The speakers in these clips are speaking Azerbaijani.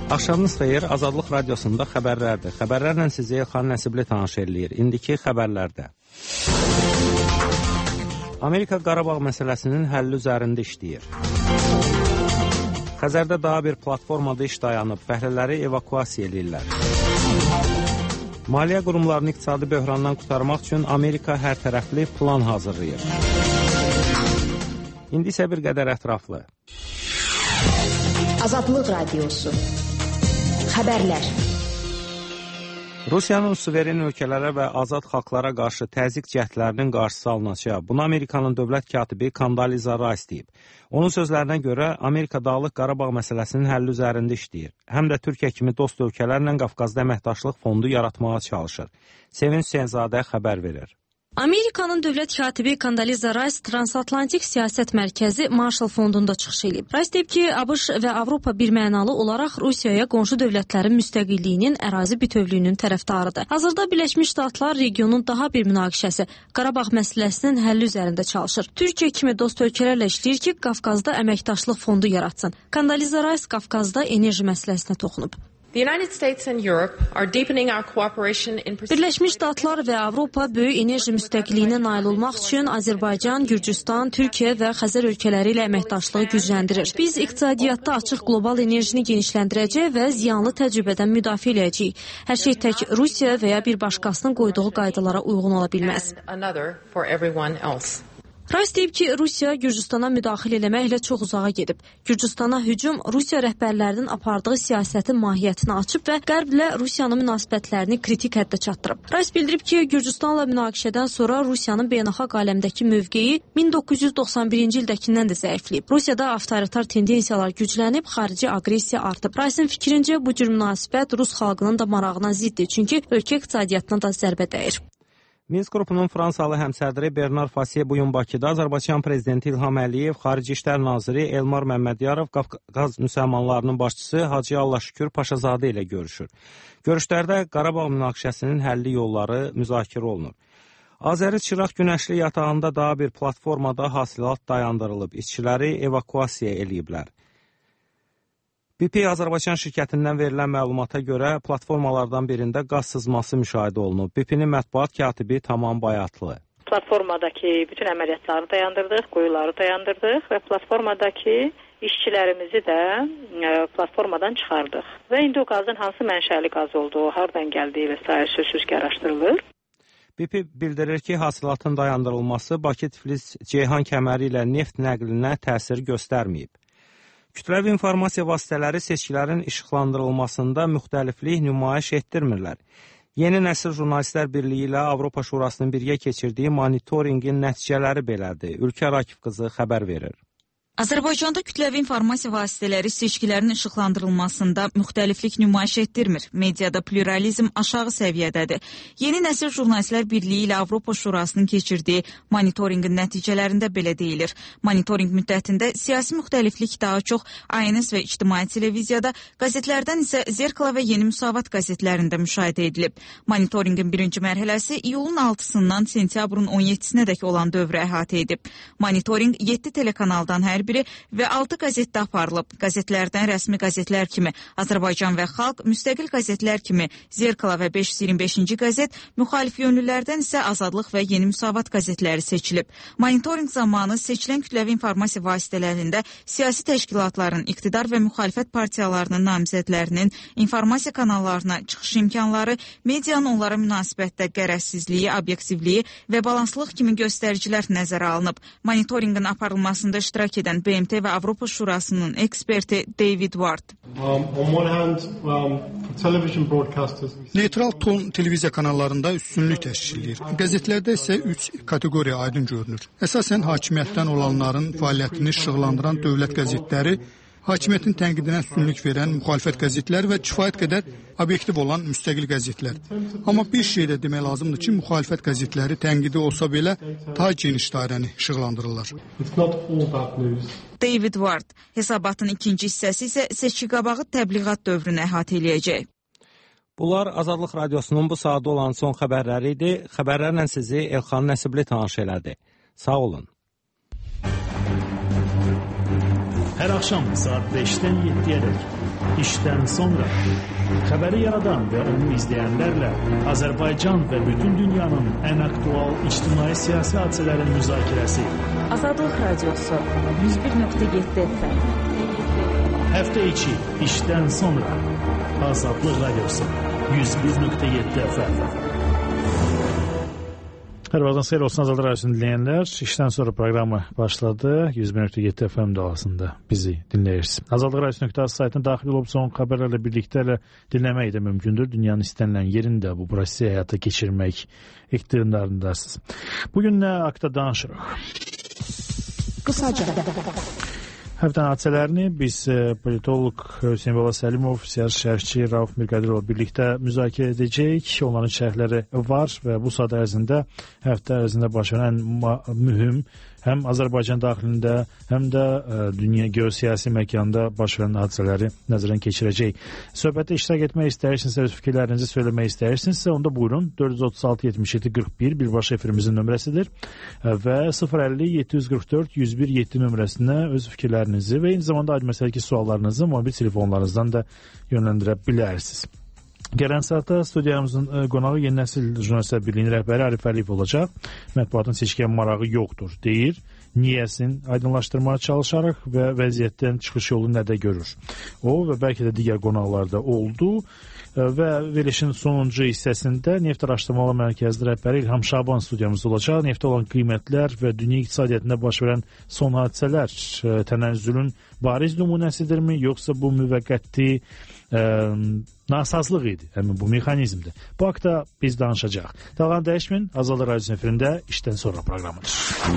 Axşamınız xeyir, Azadlıq Radiosunda xəbərlərdir. Xəbərlərlə sizi Elxan Nəsibli tanış eləyir. İndiki xəbərlərdə. Amerika Qarabağ məsələsinin həlli üzərində işləyir. Xəzərdə daha bir platformada iş dayanıb, fəhlələri evakuasiya edirlər. Maliyyə qurumlarını iqtisadi böhrandan qurtarmaq üçün Amerika hər tərəfli plan hazırlayır. İndi isə bir qədər ətraflı. Azadlıq Radiosu. Xəbərlər. Rusiyanın suveren ölkələrə və azad xalqlara qarşı təzyiq cəhdlərinin qarşısı alınacaq. Bunu Amerikanın dövlət katibi Kondoliza Rice deyib. Onun sözlərinə görə Amerika Dağlıq Qarabağ məsələsinin həlli üzərində işləyir. Həm də Türkiyə kimi dost ölkələrlə Qafqazda əməkdaşlıq fondu yaratmağa çalışır. Sevinç Hüseynzadə xəbər verir. Amerikanın dövlət katibi Kondoliza Rice Transatlantik Siyasət Mərkəzi Marshall Fondunda çıxış edib. Rice deyib ki, ABŞ və Avropa birmənalı olaraq Rusiyaya qonşu dövlətlərin müstəqilliyinin, ərazi bütövlüyünün tərəfdarıdır. Hazırda Birləşmiş Ştatlar regionun daha bir münaqişəsi, Qarabağ məsələsinin həlli üzərində çalışır. Türkiyə kimi dost ölkələrlə işləyir ki, Qafqazda əməkdaşlıq fondu yaratsın. Kondoliza Rice Qafqazda enerji məsələsinə toxunub. Birləşmiş Ştatlar və Avropa böyük enerji müstəqilliyinə nail olmaq üçün Azərbaycan, Gürcüstan, Türkiyə və Xəzər ölkələri ilə əməkdaşlığı gücləndirir. Biz iqtisadiyyatda açıq qlobal enerjini genişləndirəcək və ziyanlı təcrübədən müdafiə edəcəyik. Hər şey tək Rusiya və ya bir başqasının qoyduğu qaydalara uyğun ola bilməz. Rice deyib ki, Rusiya Gürcüstana müdaxilə eləməklə çox uzağa gedib. Gürcüstana hücum Rusiya rəhbərlərinin apardığı siyasətin mahiyyətini açıb və Qərblə Rusiyanın münasibətlərini kritik həddə çatdırıb. Rice bildirib ki, Gürcüstanla münaqişədən sonra Rusiyanın beynəlxalq aləmdəki mövqeyi 1991-ci ildəkindən də zəifləyib. Rusiyada avtoritar tendensiyalar güclənib, xarici aqressiya artıb. Rice'in fikrincə bu cür münasibət Rus xalqının da marağına ziddir, çünki ölkə iqtisadiyyatına da zərbə dəyir. Minsk qrupunun Fransalı həmsədri Bernard Fasiye bu gün Bakıda, Azərbaycan prezidenti İlham Əliyev, Xarici İşlər naziri Elmar Məmmədiyarov, Qafqaz müsəlmanlarının başçısı Hacı Allahşükür Paşazadə ilə görüşür. Görüşlərdə Qarabağ münaqişəsinin həlli yolları müzakirə olunur. Azəri Çıraq Günəşli yatağında daha bir platformada hasilat dayandırılıb, işçiləri evakuasiya eləyiblər. BP Azərbaycan şirkətindən verilən məlumata görə platformalardan birində qaz sızması müşahidə olunub. BP-nin mətbuat katibi Tamam Bayatlı. Platformadakı bütün əməliyyatları dayandırdıq, quyuları dayandırdıq və platformadakı işçilərimizi də platformadan çıxardıq. Və indi o qazın hansı mənşəli qaz olduğu, hardan gəldiyi və s. sözsüz ki, araşdırılır. BP bildirir ki, hasilatın dayandırılması Bakı-Tiflis-Ceyhan kəməri ilə neft nəqlinə təsir göstərməyib. Kütləvi informasiya vasitələri seçkilərin işıqlandırılmasında müxtəliflik nümayiş etdirmirlər. Yeni Nəsil Jurnalistlər Birliyi ilə Avropa Şurasının birgə keçirdiyi monitorinqin nəticələri belədir. Ülkə Rakif qızı xəbər verir. Azərbaycanda kütləvi informasiya vasitələri seçkilərin işıqlandırılmasında müxtəliflik nümayiş etdirmir. Mediada pluralizm aşağı səviyyədədir. Yeni Nəsil Jurnalistlər Birliyi ilə Avropa Şurasının keçirdiyi monitorinqin nəticələrində belə deyilir. Monitorinq müddətində siyasi müxtəliflik daha çox ANS və İctimai Televiziyada, qəzetlərdən isə Zerkala və Yeni Müsavat qəzetlərində müşahidə edilib. Monitorinqin birinci mərhələsi iyulun 6-sından sentyabrın 17-sinədək olan dövrü əhatə edib. Monitorinq 7 telekanaldan hər biri və 6 qəzetdə aparılıb. Qəzetlərdən rəsmi qəzetlər kimi Azərbaycan və Xalq, müstəqil qəzetlər kimi Zerkala və 525-ci qəzet, müxalif yönlülərdən isə Azadlıq və Yeni Müsavat qəzetləri seçilib. Monitorinq zamanı seçilən kütləvi informasiya vasitələrində siyasi təşkilatların, iqtidar və müxalifət partiyalarının namizədlərinin informasiya kanallarına çıxış imkanları, medianın onlara münasibətdə qərəzsizliyi, obyektivliyi və balanslıq kimi göstəricilər nəzərə alınıb. Monitorinqin aparılmasında iştirak edən BMT və Avropa Şurasının eksperti David Ward. Neytral ton televiziya kanallarında üstünlük təşkil edir. Qəzetlərdə isə 3 kateqoriya aydın görünür. Əsasən hakimiyyətdən olanların fəaliyyətini işıqlandıran dövlət qəzetləri, hakimiyyətin tənqidinə üstünlük verən müxalifət qəzetləri və kifayət qədər obyektiv olan müstəqil qəzetlər. Amma bir şey də demək lazımdır ki, müxalifət qəzetləri tənqidi olsa belə daha geniş dairəni işıqlandırırlar. David Ward, hesabatın ikinci hissəsi isə seçki qabağı təbliğat dövrünü əhatə eləyəcək. Bunlar Azadlıq Radiosunun bu saatda olan son xəbərləri idi. Xəbərlərlə sizi Elxan Nəsibli tanış elədi. Sağ olun. Hər axşam saat 5-dən 7-yə dək İşdən sonra xəbəri yaradan və onu izləyənlərlə Azərbaycan və bütün dünyanın ən aktual ictimai-siyasi hadisələrin müzakirəsi. Azadlıq Radiosu 101.7 FM. Həftə içi işdən sonra Azadlıq Radiosu 101.7 FM. Hər vaxtdan xeyir olsun Azadlıq Radiosunu dinləyənlər. İşdən sonra proqramı başladı. 101.7 FM dalğasında bizi dinləyirsiniz. Azadlıqradiosu.az saytına daxil olub son xəbərlərlə birlikdə dinləmək də mümkündür. Dünyanın istənilən yerində bu prosesi həyata keçirmək iqtidarındasınız. Bugün nə haqda danışırıq? Qısaca. Həftənin hadisələrini biz politolog Hüseyn Bala Səlimov, siyasi şərhçi Rauf Mirqadirov birlikdə müzakirə edəcəyik. Onların şərhləri var və bu saat ərzində, həftə ərzində baş verən mühüm həm Azərbaycan daxilində, həm də dünya geosiyasi məkanda baş verən hadisələri nəzərdən keçirəcək. Söhbətdə iştirak etmək istəyirsinizsə, öz fikirlərinizi söyləmək istəyirsinizsə, onda buyurun. 436-77-41 birbaşa efirimizin nömrəsidir və 050-744-101-7 nömrəsinə öz fikirlərinizi və eyni zamanda aid məsələki suallarınızı mobil telefonlarınızdan da yönləndirə bilərsiniz. Gələn saatda studiyamızın qonağı Yeni Nəsil Jurnalistlər Birliyinin rəhbəri Arif Əliyev olacaq. Mətbuatın seçkiyə marağı yoxdur, deyir. Niyəsini aydınlaşdırmaya çalışaraq və vəziyyətdən çıxış yolu nədə görür. O və bəlkə də digər qonaqlar da oldu və verilişin sonuncu hissəsində Neft Araşdırmaları Mərkəzi rəhbəri İlham Şaban studiyamızda olacaq. Neftə olan qiymətlər və dünya iqtisadiyyatında baş verən son hadisələr tənəzzülün bariz nümunəsidirmi, yoxsa bu müvəqqəti nasazlıq idi, həmin bu mexanizmdir. Bu haqda biz danışacaq. Dalğanı dəyişməyin, Azadlıq Radiosu efirində işdən sonra proqramıdır.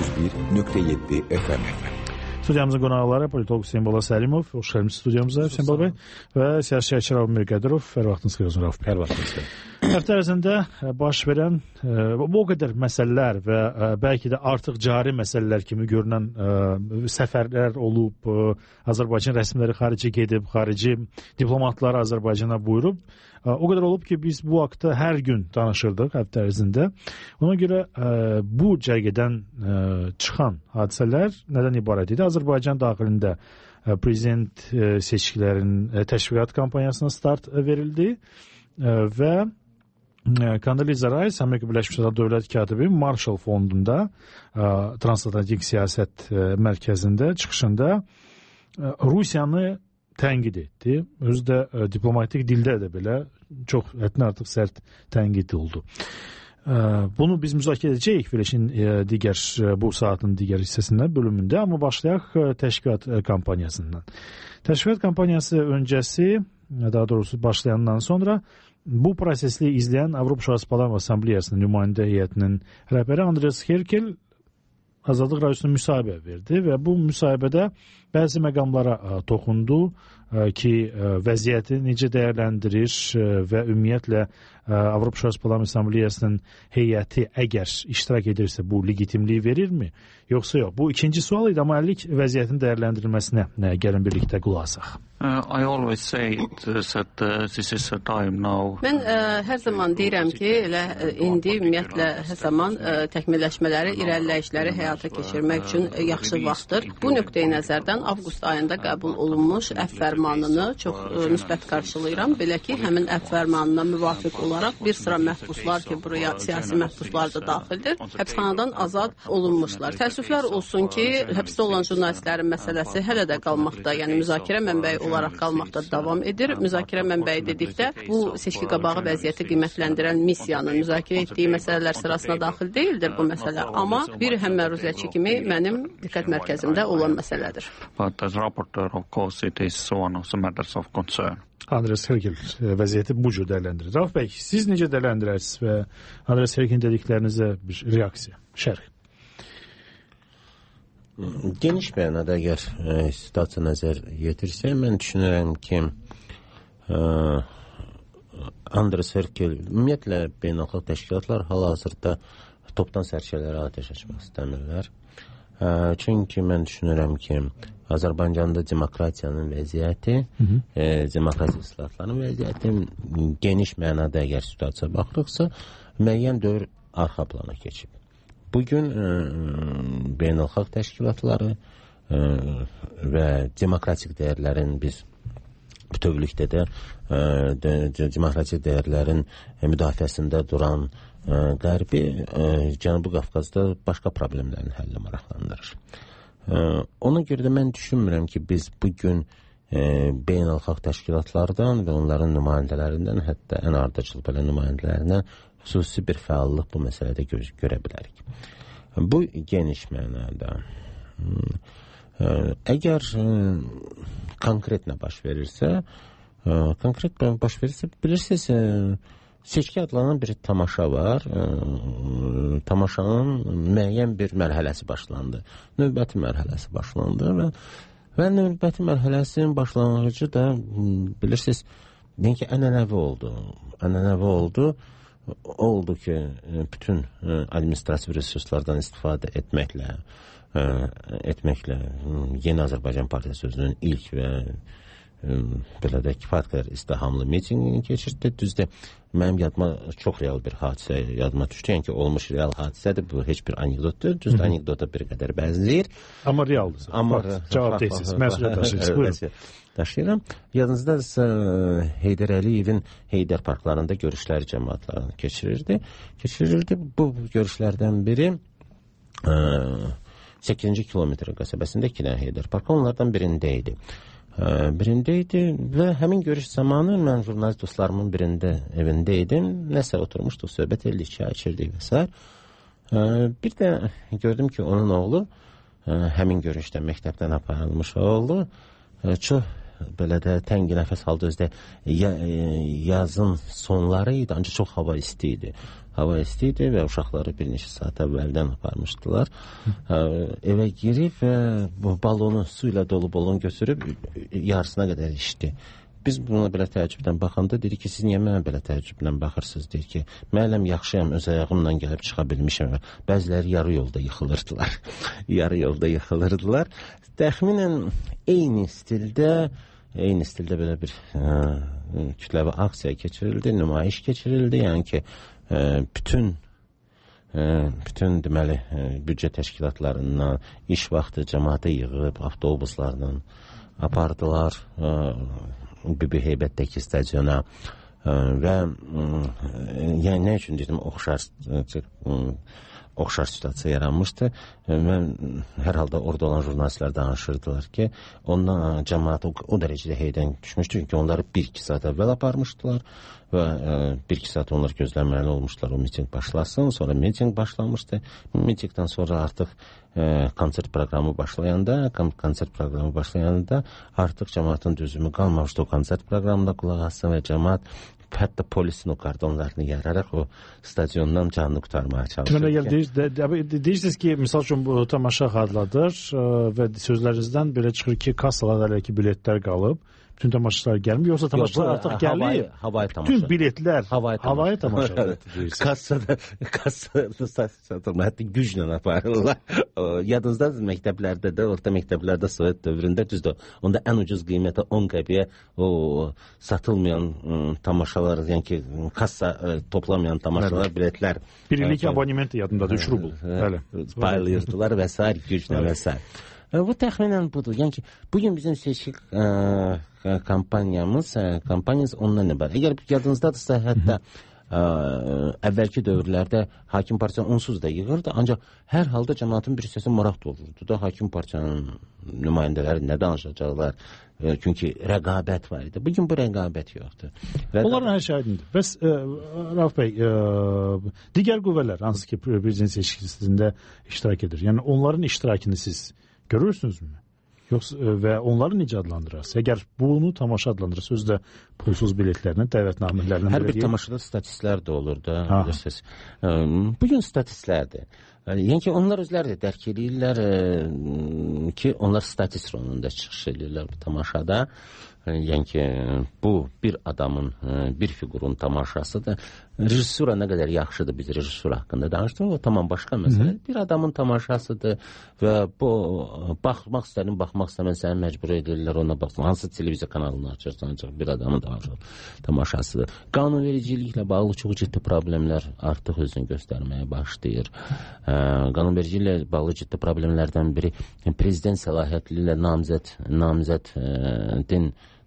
101.7 FM. Studiyamızın qonaqları politolog Hüseyn Bala Səlimov, xoş gəlmisiniz studiyamıza Hüseyn Bala bəy və siyasi şərhçi Rauf Mirqadirov. Hər vaxtınız xeyir olsun Rauf bəy. Hər vaxtınız xeyir. Həftə ərzində baş verən bu qədər məsələlər və bəlkə də artıq cari məsələlər kimi görünən səfərlər olub, Azərbaycan rəsmiləri xaricə gedib, xarici diplomatlar Azərbaycana buyurub. O qədər olub ki, biz bu haqda hər gün danışırdıq həftə ərzində. Ona görə bu cərgədən çıxan hadisələr nədən ibarət idi? Azərbaycan daxilində prezident seçkilərinin təşviqat kampaniyasına start verildi və Kondoliza Rice, Amerika Birləşmiş Ştatları Dövlət katibi Marshall Fondunda Transatlantik Siyasət Mərkəzində çıxışında Rusiyanı tənqid etdi. Özü də diplomatik dildə də belə çox həddən artıq sərt tənqid oldu. Bunu biz müzakirə edəcəyik verilişin digər bu saatın digər hissəsində, bölümündə, amma başlayaq təşkilat kampaniyasından. Təşkilat kampaniyası öncəsi, daha doğrusu başlayandan sonra bu prosesi izləyən Avropa Şurası Parlament Assambleyasının nümayəndə heyətinin rəhbəri Andres Herkel Azadlıq Radiosuna müsahibə verdi və bu müsahibədə bəzi məqamlara toxundu ki, vəziyyəti necə dəyərləndirir və ümumiyyətlə Avropa Şurası Parlament Assambleyasının heyəti əgər iştirak edirsə bu legitimliyi verirmi, yoxsa yox? Bu ikinci sual idi, amma ilk vəziyyətin dəyərləndirilməsinə gəlin birlikdə qulaq asaq. I always say that this is a time now. Mən hər zaman deyirəm ki, elə indi ümumiyyətlə hər zaman təkmilləşmələri, irəliləyişləri həyata keçirmək üçün yaxşı vaxtdır. Bu nöqteyi nəzərdən avqust ayında qəbul olunmuş əfv fərmanını çox müsbət qarşılayıram. Belə ki, həmin əfv fərmanına müvafiq olaraq bir sıra məhbuslar ki, buraya siyasi məhbuslar da daxildir, həbsxanadan azad olunmuşlar. Təəssüflər olsun ki, həbsdə olan jurnalistlərin məsələsi hələ də qalmaqda, yəni müzakirə mənbəyi olaraq qalmaqda davam edir. Müzakirə mənbəyi dedikdə bu seçki qabağı vəziyyəti qiymətləndirən missiyanın müzakirə etdiyi məsələlər sırasına daxil deyildir bu məsələ, amma bir həmməruzəçi kimi mənim diqqət mərkəzimdə olan məsələdir. But as rapporteur, of course, it is one of the matters of concern. Andres Herkel vəziyyəti bu cür dəyərləndirir. Rauf bəy, siz necə dəyərləndirirsiniz və Andres Herkelin dediklərinizə bir reaksiya, şərh? Geniş mənada əgər situasiya nəzər yetirsək, mən düşünürəm ki, Andres Herkel ümumiyyətlə beynəlxalq təşkilatlar hal-hazırda topdan sərkələrə atəş açmaq istəmirlər. Çünki mən düşünürəm ki, Azərbaycanda demokratiyanın vəziyyəti, demokratiya islahatlarının vəziyyəti geniş mənada əgər situasiya baxırıqsa, müəyyən dövr arxa plana keçib. Bugün beynəlxalq təşkilatları və demokratik dəyərlərin biz bütövlükdə də demokratik dəyərlərin müdafiəsində duran Qərbi Cənubi Qafqazda başqa problemlərin həlli maraqlandırır. Ona görə də mən düşünmürəm ki, biz bugün beynəlxalq təşkilatlardan və onların nümayəndələrindən, hətta ən ardıcıl belə nümayəndələrindən xüsusi bir fəallıq bu məsələdə görə bilərik. Bu geniş mənada. Əgər konkret nə baş verirsə, bilirsiniz, seçki adlanan bir tamaşa var. Tamaşanın müəyyən bir mərhələsi başlandı. Növbəti mərhələsi başlandı və növbəti mərhələsinin başlanğıcı da bilirsiniz, deyək ki, ənənəvi oldu. Ənənəvi oldu ki, bütün administrativ resurslardan istifadə etməklə Yeni Azərbaycan Partiyası özünün ilk və belə də kifayət qədər izdihamlı mitingini keçirdi. Düzdür, mənim yadıma çox real bir hadisə yadıma düşdü. Yəni ki, olmuş real hadisədir. Bu heç bir anekdotdur. Düzdür, anekdota bir qədər bənzəyir. Amma realdır. Cavab deyilsiniz. Məsuliyyət daşıyıram. Yadınızdadırsa Heydər Əliyevin Heydər parklarında görüşləri cəmaatlarını keçirirdi. Bu görüşlərdən biri 8-ci kilometr qəsəbəsində 2 dənə Heydər parkı onlardan birində idi və həmin görüş zamanı mən jurnalist dostlarımın evində idim. Nəsə oturmuşduq, söhbət etdik, çay içirdik və s. Bir də gördüm ki, onun oğlu həmin görüşdə məktəbdən aparılmış oğlu çox belə də təngi nəfəs halda özdə yazın sonları idi, ancaq çox hava isti idi. Hava isti idi və uşaqları bir neçə saat əvvəldən aparmışdılar. Evə girib və bu balonu, su ilə dolu balonu götürüb yarısına qədər içdi. Biz buna belə təəccübdən baxanda dedik ki, siz niyə mənə belə təəccübdən baxırsınız? Deyir ki, müəllim yaxşıyam, öz ayağımla gəlib çıxa bilmişəm. Bəziləri yarı yolda yıxılırdılar. Təxminən eyni stildə belə bir kütləvi aksiya keçirildi, nümayiş keçirildi. Yəni ki, bütün deməli büdcə təşkilatlarından iş vaxtı cəmaatı yığıb avtobuslardan apardılar Bibi Heybətdəki stadiona və yəni nə üçün dedim oxşar situasiya yaranmışdı. Mən hər halda orada olan jurnalistlər danışırdılar ki, ondan cəmaat o dərəcədə heydən düşmüşdü ki, onları 1-2 saat əvvəl aparmışdılar və 1-2 saat onlar gözləməli olmuşlar o miting başlasın. Sonra miting başlamışdı. Mitingdən sonra artıq konsert proqramı başlayanda artıq cəmaatın dözümü qalmamışdı o konsert proqramında qulaq assın və cəmaat hətta polisin o kardonlarını yararaq o stadiondan canını qurtarmaya çalışır. Deyirsiniz ki, misal üçün bu tamaşa xadladır və sözlərinizdən belə çıxır ki, kassalarda hələ ki biletlər qalıb, bütün tamaşaçılar gəlmir, yoxsa tamaşaçılar artıq gəlir, bütün biletlər havaya tamaşadır. Kassada satılma, hətta güclə aparırlar. Yadınızdadır, məktəblərdə də, orta məktəblərdə Sovet dövründə düzdür, onda ən ucuz qiymətə 10 qəpiyə o satılmayan tamaşalar, yəni ki, kassa toplamayan tamaşalar, biletlər. Bir illik abonement yadındadır, 3 rubl. Paylayırdılar və s. güclə və s. Bu təxminən budur. Yəni ki, bugün bizim seçki kampaniyamız ondan ibarət. Əgər yadınızdadırsa, hətta əvvəlki dövrlərdə hakim partiya onsuz da yığırdı, ancaq hər halda cəmaatın bir hissəsi maraq doğurdu da hakim partiyanın nümayəndələri nə danışacaqlar, çünki rəqabət var idi. Bugün bu rəqabət yoxdur. Onların hər şey aydındır. Bəs Rauf bəy, digər qüvvələr hansı ki prezident seçkisində iştirak edir, yəni onların iştirakını siz görürsünüzmü? Yoxsa və onları necə adlandırırsınız? Əgər bunu tamaşa adlandırırsınız, özü də pulsuz biletlərinə, dəvətnamələrinə. Hər bir tamaşada statistlər də olur da, bilirsiniz. Bugün statistlərdir. Yəni ki, onlar özləri də dərk edirlər ki, onlar statist rolunda çıxış edirlər bu tamaşada. Yəni ki, bu bir adamın, bir figurun tamaşasıdır. Rejissura nə qədər yaxşıdır, biz rejissura haqqında danışdıq, o tamam başqa məsələ. Bir adamın tamaşasıdır və bu, baxmaq istəmən səni məcbur edirlər ona baxsın. Hansı televiziya kanalını açırsan, ancaq bir adamın tamaşasıdır. Qanunvericiliklə bağlı çox ciddi problemlər artıq özünü göstərməyə başlayır. Qanunvericiliklə bağlı ciddi problemlərdən biri prezident səlahiyyətli ilə namizədin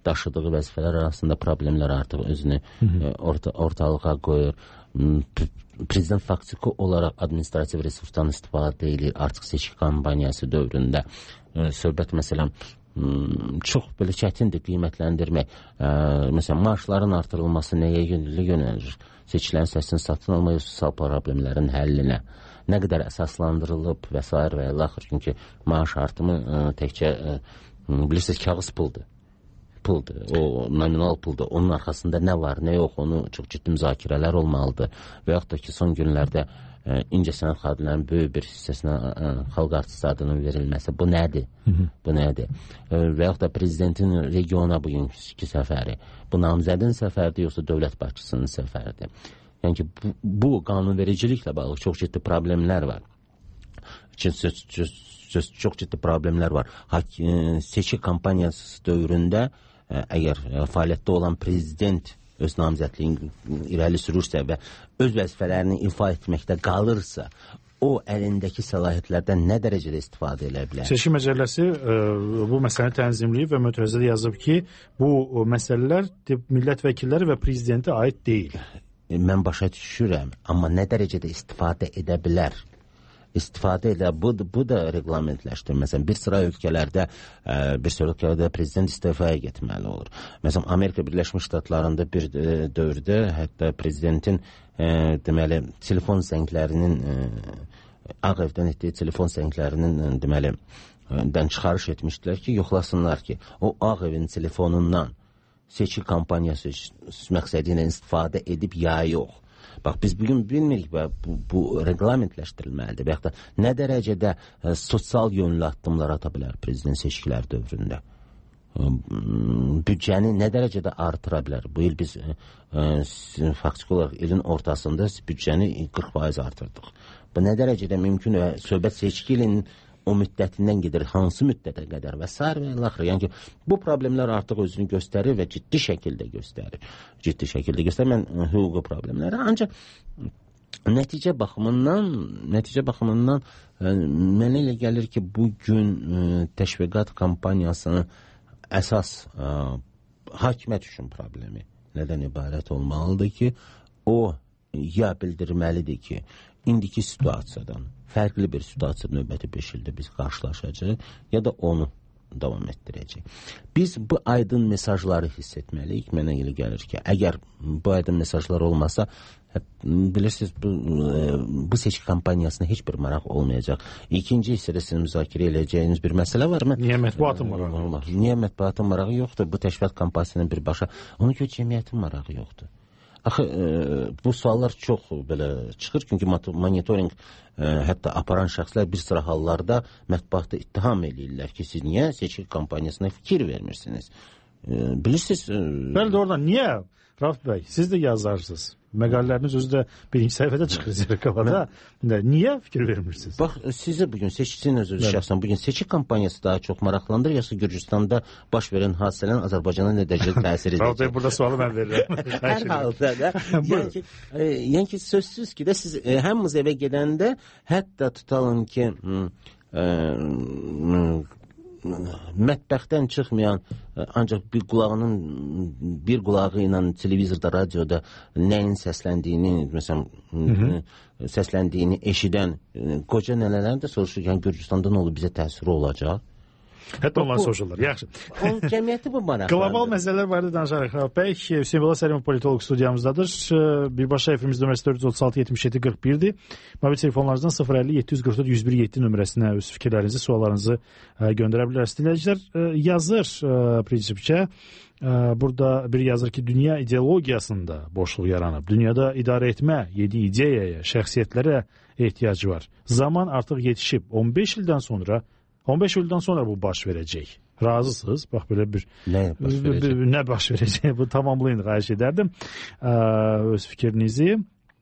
daşıdığı vəzifələr arasında problemlər artıq özünü ortalığa qoyur. Prezident faktiki olaraq administrativ resursdan istifadə edir artıq seçki kampaniyası dövründə. Söhbət məsələn çox belə çətindir qiymətləndirmək. Məsələn, maaşların artırılması nəyə yönəlir? Seçkilərin səsini satın alma, sosial problemlərin həllinə nə qədər əsaslandırılıb və s. və ilaxır. Çünki maaş artımı təkcə bilirsiniz kağız puldur. O nominal puldur. Onun arxasında nə var, nə yox, onu çox ciddi müzakirələr olmalıdır. Və yaxud da ki, son günlərdə incəsənət xadimlərinin böyük bir hissəsinə xalq artisti adının verilməsi. Bu nədir? Bu nədir? Və yaxud da prezidentin regiona bugünkü səfəri. Bu namzədin səfəridir, yoxsa dövlət başçısının səfəridir? Yəni ki, bu qanunvericiliklə bağlı çox ciddi problemlər var. Çox ciddi problemlər var. Seçki kampaniyası dövründə əgər fəaliyyətdə olan prezident öz namizədliyini irəli sürürsə və öz vəzifələrini ifa etməkdə qalırsa, o əlindəki səlahiyyətlərdən nə dərəcədə istifadə edə bilər? Seçki Məcəlləsi bu məsələni tənzimləyib və mötərizədə yazıb ki, bu məsələlər millət vəkilləri və prezidentə aid deyil. Mən başa düşürəm, amma nə dərəcədə istifadə edə bilər? İstifadə edə, bu da reglamentləşdir. Məsələn, bir sıra ölkələrdə prezident istifaya getməli olur. Məsələn, Amerika Birləşmiş Ştatlarında bir dövrdə hətta prezidentin deməli telefon zənglərinin Ağ Evdən etdiyi telefon zənglərinin deməli dən çıxarış etmişdilər ki, yoxlasınlar ki, o Ağ Evin telefonundan seçki kampaniyası məqsədi ilə istifadə edib ya yox. Bax, biz bugün bilmirik və bu reglamentləşdirilməlidir. Və yaxud da nə dərəcədə sosial yönlü addımlar ata bilər prezident seçkilər dövründə? Büdcəni nə dərəcədə artıra bilər? Bu il biz faktiki olaraq ilin ortasında büdcəni 40% artırdıq. Bu nə dərəcədə mümkün və söhbət seçki ilinin o müddətindən gedir, hansı müddətə qədər və s. və ilaxır. Yəni ki, bu problemlər artıq özünü göstərir və ciddi şəkildə göstərir. Mən hüquqi problemləri. Ancaq nəticə baxımından mənə elə gəlir ki, bugün təşviqat kampaniyasının əsas hakimiyyət üçün problemi nədən ibarət olmalıdır ki, o ya bildirməlidir ki, indiki situasiyadan fərqli bir situasiya növbəti 5 ildə biz qarşılaşacaq, ya da onu davam etdirəcək. Biz bu aydın mesajları hiss etməliyik. Mənə elə gəlir ki, əgər bu aydın mesajlar olmasa, bilirsiniz, bu seçki kampaniyasına heç bir maraq olmayacaq. İkinci hissədə sizin müzakirə edəcəyiniz bir məsələ var mı? Niyə mətbuatın marağı? Niyə mətbuatın marağı yoxdur? Bu təşviqat kampaniyasının birbaşa. Ona görə cəmiyyətin marağı yoxdur. Axı, bu suallar çox belə çıxır, çünki monitoring hətta aparan şəxslər bir sıra hallarda mətbuatda ittiham edirlər ki, siz niyə seçki kampaniyasına fikir vermirsiniz? Bilirsiniz? Bəli, doğrudan, niyə? Rauf bəy, siz də yazarsınız. Məqalələriniz özü də birinci səhifədə çıxır Zirikavada. Niyə fikir vermirsiniz? Bax, sizi bugün seçicinin özü şəxsən bugün seçki kampaniyası daha çox maraqlandırır, yoxsa Gürcüstanda baş verən hadisələrin Azərbaycana nə dərəcədə təsir edəcək? Rauf bəy, burada sualı mən verirəm. Hər halda da. Yəni ki, sözsüz ki də siz hamımız evə gedəndə, hətta tutalım ki, mətbəxdən çıxmayan, ancaq bir qulağı ilə televizorda, radioda nəyin səsləndiyini, məsələn, səsləndiyini eşidən qoca nənələrin də soruşur, yəni Gürcüstanda nə olub, bizə təsiri olacaq? Hətta onlar soruşurlar. Yaxşı. Cəmiyyəti bu maraqlandır. Qlobal məsələlər barədə danışarıq. Rauf bəy, Hüseyn Bala Səlimov politoloq studiyamızdadır. Birbaşa efirimiz nömrəsi 436-77-41-dir. Mobil telefonlarınızdan 050-744-101-7 nömrəsinə öz fikirlərinizi, suallarınızı göndərə bilərsiniz. Dinləyicilər yazır prinsipcə. Burada bir yazır ki, dünya ideologiyasında boşluq yaranıb. Dünyada idarə etmə, yeni ideyaya, şəxsiyyətlərə ehtiyacı var. Zaman artıq yetişib. 15 ildən sonra bu baş verəcək. Razısınız? Bax, belə bir... Nə baş verəcək? Bu tamamlayın, xahiş edərdim. Öz fikrinizi.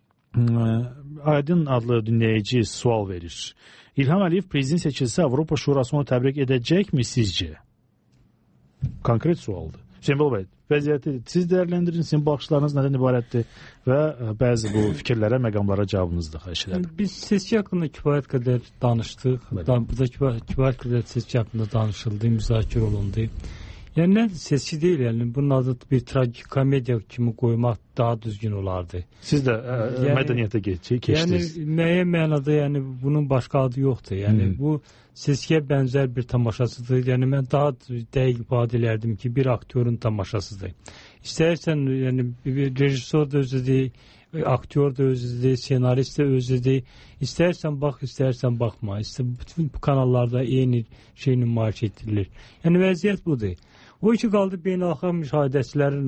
Aydın adlı dinləyici sual verir. İlham Əliyev prezident seçilsə Avropa Şurası onu təbrik edəcəkmi sizcə? Konkret sualdır. Hüseyn Bala bəy, vəziyyəti siz dəyərləndirin, sizin baxışlarınız nədən ibarətdir və bəzi bu fikirlərə, məqamlara cavabınızı da xahiş edərdim. Biz seçki haqqında kifayət qədər danışdıq. Burada kifayət qədər seçki haqqında danışıldı, müzakirə olundu. Yəni nə seçki deyil, yəni bunun adı bir tragikomediya kimi qoymaq daha düzgün olardı. Siz də mədəniyyətə keçdiniz. Yəni müəyyən mənada yəni bunun başqa adı yoxdur. Yəni bu seçkiyə bənzər bir tamaşasıdır. Yəni mən daha dəqiq ifadə edərdim ki, bir aktyorun tamaşasıdır. İstərsən yəni bir rejissor da özüdür, aktyor da özüdür, senarist də özüdür. İstərsən bax, istərsən baxma. Bütün kanallarda eyni şey nümayiş etdirilir. Yəni vəziyyət budur. O ki qaldı beynəlxalq müşahidəçilərin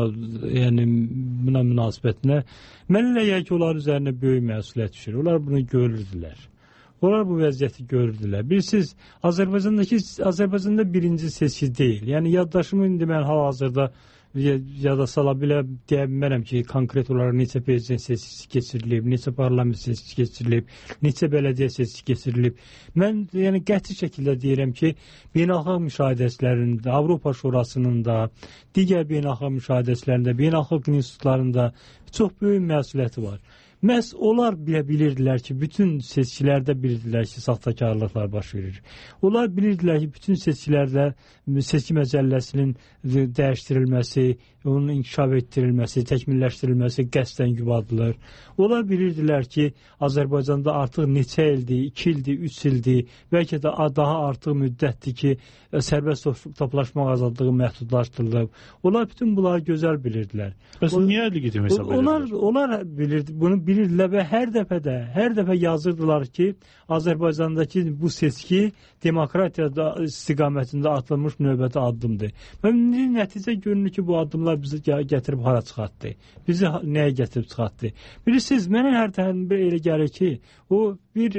buna münasibətinə. Mən elə gəlir ki, onlar üzərinə böyük məsuliyyət düşür. Onlar bunu görürdülər. Onlar bu vəziyyəti görürdülər. Bilirsiniz, Azərbaycanda birinci seçki deyil. Yəni yaddaşımı indi mən hal-hazırda yada sala bilə deyə bilmərəm ki, konkret olaraq neçə prezident seçkisi keçirilib, neçə parlament seçkisi keçirilib, neçə bələdiyyə seçkisi keçirilib. Mən yəni qəti şəkildə deyirəm ki, beynəlxalq müşahidəçilərin də, Avropa Şurasının da, digər beynəlxalq müşahidəçilərin də, beynəlxalq institutların da çox böyük məsuliyyəti var. Məhz onlar bilirdilər ki, bütün seçkilərdə bilirdilər ki, saxtakarlıqlar baş verir. Onlar bilirdilər ki, bütün seçkilərdə seçki məcəlləsinin dəyişdirilməsi, onun inkişaf etdirilməsi, təkmilləşdirilməsi qəsdən yubadılır. Onlar bilirdilər ki, Azərbaycanda artıq neçə ildir, 2 ildir, 3 ildir, bəlkə də daha artıq müddətdir ki, sərbəst toplaşmaq azadlığı məhdudlaşdırılıb. Onlar bütün bunları gözəl bilirdilər. Bəs niyə legitim hesab edirlər? Onlar bunu bilirdilər və hər dəfə yazırdılar ki, Azərbaycandakı bu seçki demokratiya istiqamətində atılmış növbəti addımdır. Və nəticə görünür ki, bu addımlar bizi gətirib hara çıxartdı? Bizi nəyə gətirib çıxartdı? Bilirsiniz, mənə hərdən elə gəlir ki, o bir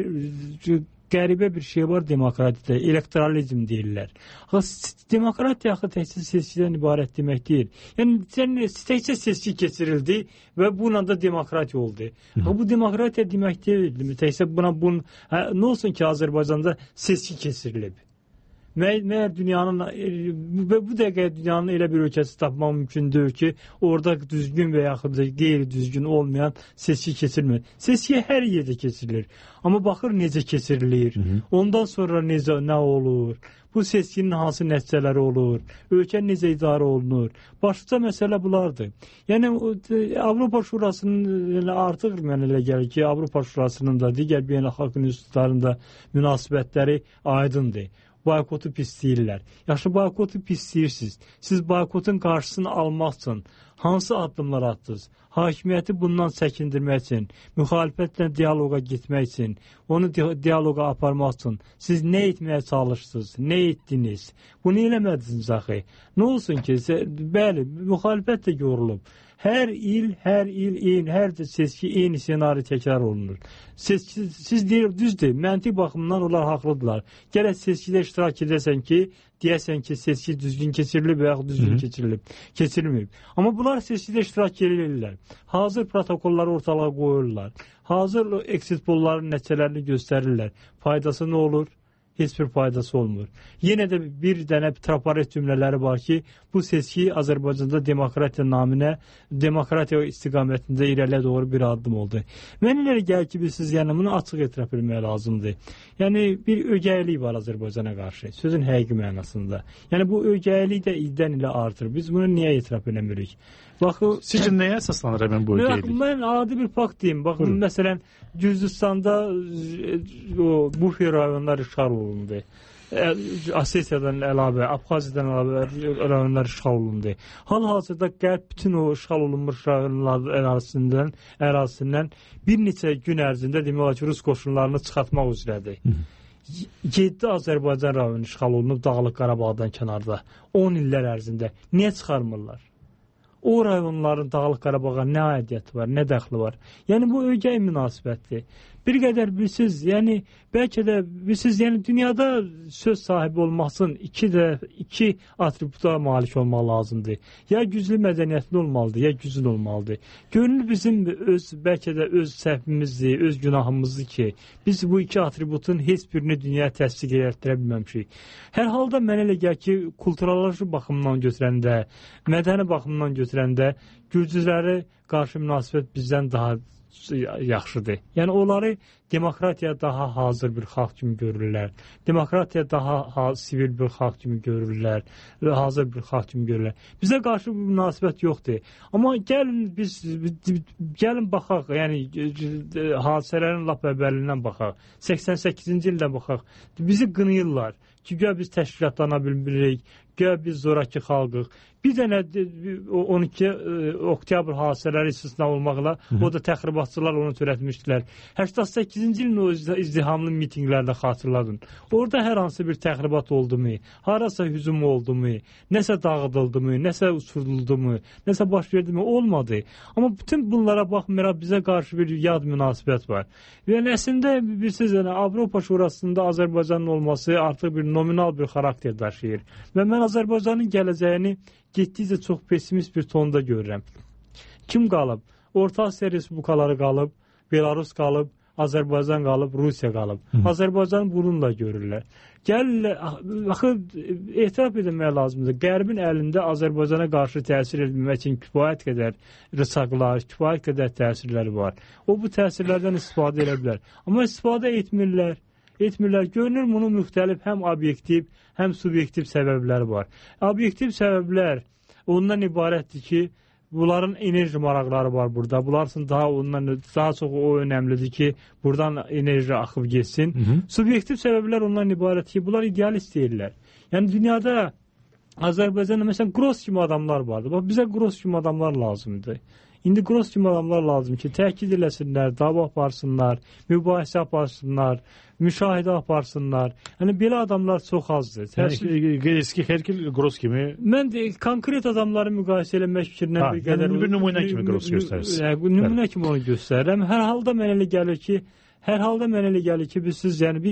qəribə bir şey var demokratiyada, elektoralizm deyirlər. Demokratiya axı təkcə seçkidən ibarət demək deyil. Yəni təkcə seçki keçirildi və bununla da demokratiya oldu. Bu demokratiya demək deyil. Təkcə nə olsun ki, Azərbaycanda seçki keçirilib. Məyər dünyanın və bu dəqiqə dünyanın elə bir ölkəsi tapmaq mümkün deyil ki, orada düzgün və yaxud da qeyri-düzgün olmayan seçki keçirilmir. Seçki hər yerdə keçirilir. Amma baxır necə keçirilir, ondan sonra nə olur, bu seçkinin hansı nəticələri olur, ölkə necə idarə olunur. Başlıca məsələ bunlardır. Yəni Avropa Şurasının artıq mənə elə gəlir ki, Avropa Şurasının da digər beynəlxalq institutlarının da münasibətləri aydındır. Boykotu pisləyirlər. Yaxşı, boykotu pisləyirsiniz. Siz boykotun qarşısını almaq üçün hansı addımlar atdınız? Hakimiyyəti bundan çəkindirmək üçün, müxalifətlə dialoqa getmək üçün, onu dialoqa aparmaq üçün siz nə etməyə çalışdınız, nə etdiniz? Bunu eləmədiniz axı. Nə olsun ki, bəli, müxalifət də yorulub. Hər il, hər seçki eyni senari təkrar olunur. Siz düzdür, məntiq baxımdan onlar haqlıdırlar. Gərək seçkidə iştirak edəsən ki, deyəsən ki, seçki düzgün keçirilib və yaxud düzgün keçirilməyib. Amma bunlar seçkidə iştirak edirlər. Hazır protokolları ortalığa qoyurlar. Hazır exit pollların nəticələrini göstərirlər. Faydası nə olur? Heç bir faydası olmur. Yenə də bir dənə traparet cümlələri var ki, bu seçki Azərbaycanda demokratiya naminə, demokratiya istiqamətində irəliyə doğru bir addım oldu. Mən elə gəlir ki, siz yəni bunu açıq etiraf etmək lazımdır. Yəni bir ögəylik var Azərbaycana qarşı, sözün həqiqi mənasında. Yəni bu ögəylik də ildən ilə artır. Biz bunu niyə etiraf eləmirik? Sizcə nəyə əsaslanır həmin bu ögəylik? Mən adi bir fakt deyim. Baxın, məsələn, Gürcüstanda Bufer rayonlar işğal olundu. Osetiyadan əlavə, Abxaziyadan əlavə rayonlar işğal olundu. Hal-hazırda qərb bütün o işğal olunmuş rayonlar ərazisindən bir neçə gün ərzində demək olar ki, Rus qoşunlarını çıxartmaq üzrədir. 7 Azərbaycan rayonu işğal olunub Dağlıq Qarabağdan kənarda 10 illər ərzində. Niyə çıxarmırlar? O rayonların Dağlıq Qarabağa nə aidiyyəti var, nə dəxli var? Yəni bu ögey münasibətdir. Bir qədər bilirsiniz, yəni bəlkə də bilirsiniz, yəni dünyada söz sahibi olmaq üçün iki atributa malik olmaq lazımdır. Ya güclü mədəniyyətli olmalıdır, ya güclü olmalıdır. Görünür bizim bəlkə də öz səhvimizdir, öz günahımızdır ki, biz bu iki atributun heç birini dünyaya təsdiq etdirə bilməmişik. Hər halda mənə elə gəlir ki, kulturoloji baxımdan götürəndə, mədəni baxımdan götürəndə gürcüləri qarşı münasibət bizdən daha yaxşıdır. Yəni onları demokratiyaya daha hazır bir xalq kimi görürlər. Demokratiyaya daha sivil bir xalq kimi görürlər. Hazır bir xalq kimi görürlər. Bizə qarşı bu münasibət yoxdur. Amma gəlin baxaq, yəni hadisələrin lap əvvəlindən baxaq. 88-ci ildə baxaq. Bizi qınayırlar ki, güya biz təşkilatlana bilmirik, güya biz zorakı xalqıq. Bir dənə 12 oktyabr hadisələri istisna olmaqla, o da təxribatçılar onu törətmişdilər. 88-ci ilin o izdihamlı mitinqlərdə xatırladın. Orada hər hansı bir təxribat oldu mu? Harasa hücum oldu mu? Nəsə dağıdıldı mı? Nəsə uçuruldu mu? Nəsə baş verdi mi? Olmadı. Amma bütün bunlara baxmayaraq bizə qarşı bir yad münasibət var. Yəni əslində bilirsiniz, yəni Avropa Şurasında Azərbaycanın olması artıq bir nominal bir xarakter daşıyır. Və mən Azərbaycanın gələcəyini getdikcə çox pessimist bir tonda görürəm. Kim qalıb? Orta Asiya respublikaları qalıb, Belarus qalıb, Azərbaycan qalıb, Rusiya qalıb. Azərbaycanı bununla görürlər. Gəlirlər, axı etiraf edilmək lazımdır. Qərbin əlində Azərbaycana qarşı təsir edilmək üçün kifayət qədər rıçaqlar, kifayət qədər təsirləri var. O bu təsirlərdən istifadə edə bilər. Amma istifadə etmirlər. Görünür, bunun müxtəlif həm obyektiv, həm subyektiv səbəbləri var. Obyektiv səbəblər ondan ibarətdir ki, bunların enerji maraqları var burada. Bunlar üçün daha çox o önəmlidir ki, buradan enerji axıb getsin. Subyektiv səbəblər ondan ibarətdir ki, bunlar idealist deyirlər. Yəni dünyada Azərbaycanda məsələn Gross kimi adamlar vardı. Bax, bizə Gross kimi adamlar lazımdır. İndi Gross kimi adamlar lazım ki, təkid eləsinlər, dava aparsınlar, mübahisə aparsınlar, müşahidə aparsınlar. Yəni belə adamlar çox azdır. Eski Herkil Gross kimi. Mən də konkret adamları müqayisə eləmək fikrindən bir qədər bir nümunə kimi Gross göstərirsən. Nümunə kimi onu göstərirəm. Hər halda mənə elə gəlir ki, biz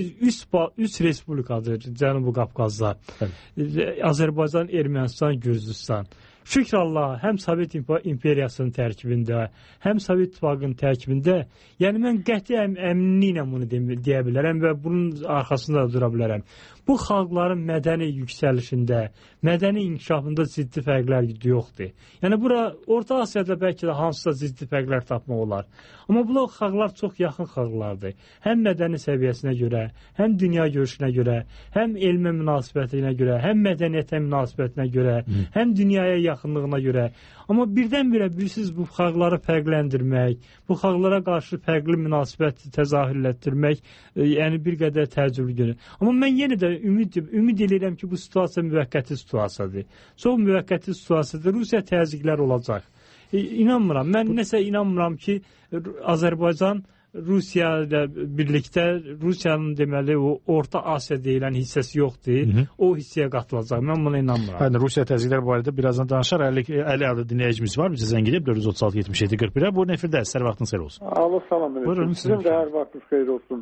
üç respublikadır Cənubi Qafqazda. Azərbaycan, Ermənistan, Gürcüstan. Şükür Allah, həm Sovet İmperiyasının tərkibində, həm Sovet İttifaqının tərkibində, yəni mən qəti əminliklə bunu deyə bilərəm və bunun arxasında da dura bilərəm. Bu xalqların mədəni yüksəlişində, mədəni inkişafında ciddi fərqlər yoxdur. Yəni bura Orta Asiyada bəlkə də hansısa ciddi fərqlər tapmaq olar. Amma bu xalqlar çox yaxın xalqlardır. Həm mədəni səviyyəsinə görə, həm dünya görüşünə görə, həm elmə münasibətinə görə, həm mədəniyyətə münasibətinə görə, həm dünyaya yaxınlığına görə. Amma birdən-birə bilirsiniz, bu xalqları fərqləndirmək, bu xalqlara qarşı fərqli münasibət təzahürlətdirmək, yəni bir qədər təəccüblü görünür. Amma mən yenə də ümid edirəm ki, bu situasiya müvəqqəti situasiyadır. Çox müvəqqəti situasiyadır. Rusiya təzyiqlər olacaq. İnanmıram. Mən nəsə inanmıram ki, Azərbaycan Rusiya ilə birlikdə, Rusiyanın deməli o Orta Asiya deyilən hissəsi yoxdur. O hissəyə qatılacaq. Mən buna inanmıram. Hə, Rusiya təzyiqlər barədə birazdan danışar. Əli adlı dinləyicimiz var. Bizə zəng edib 436-77-41-ə. Bu nefirdə əsər vaxtın xeyir olsun. Allah salam edin. Sizin də hər vaxtınız xeyir olsun.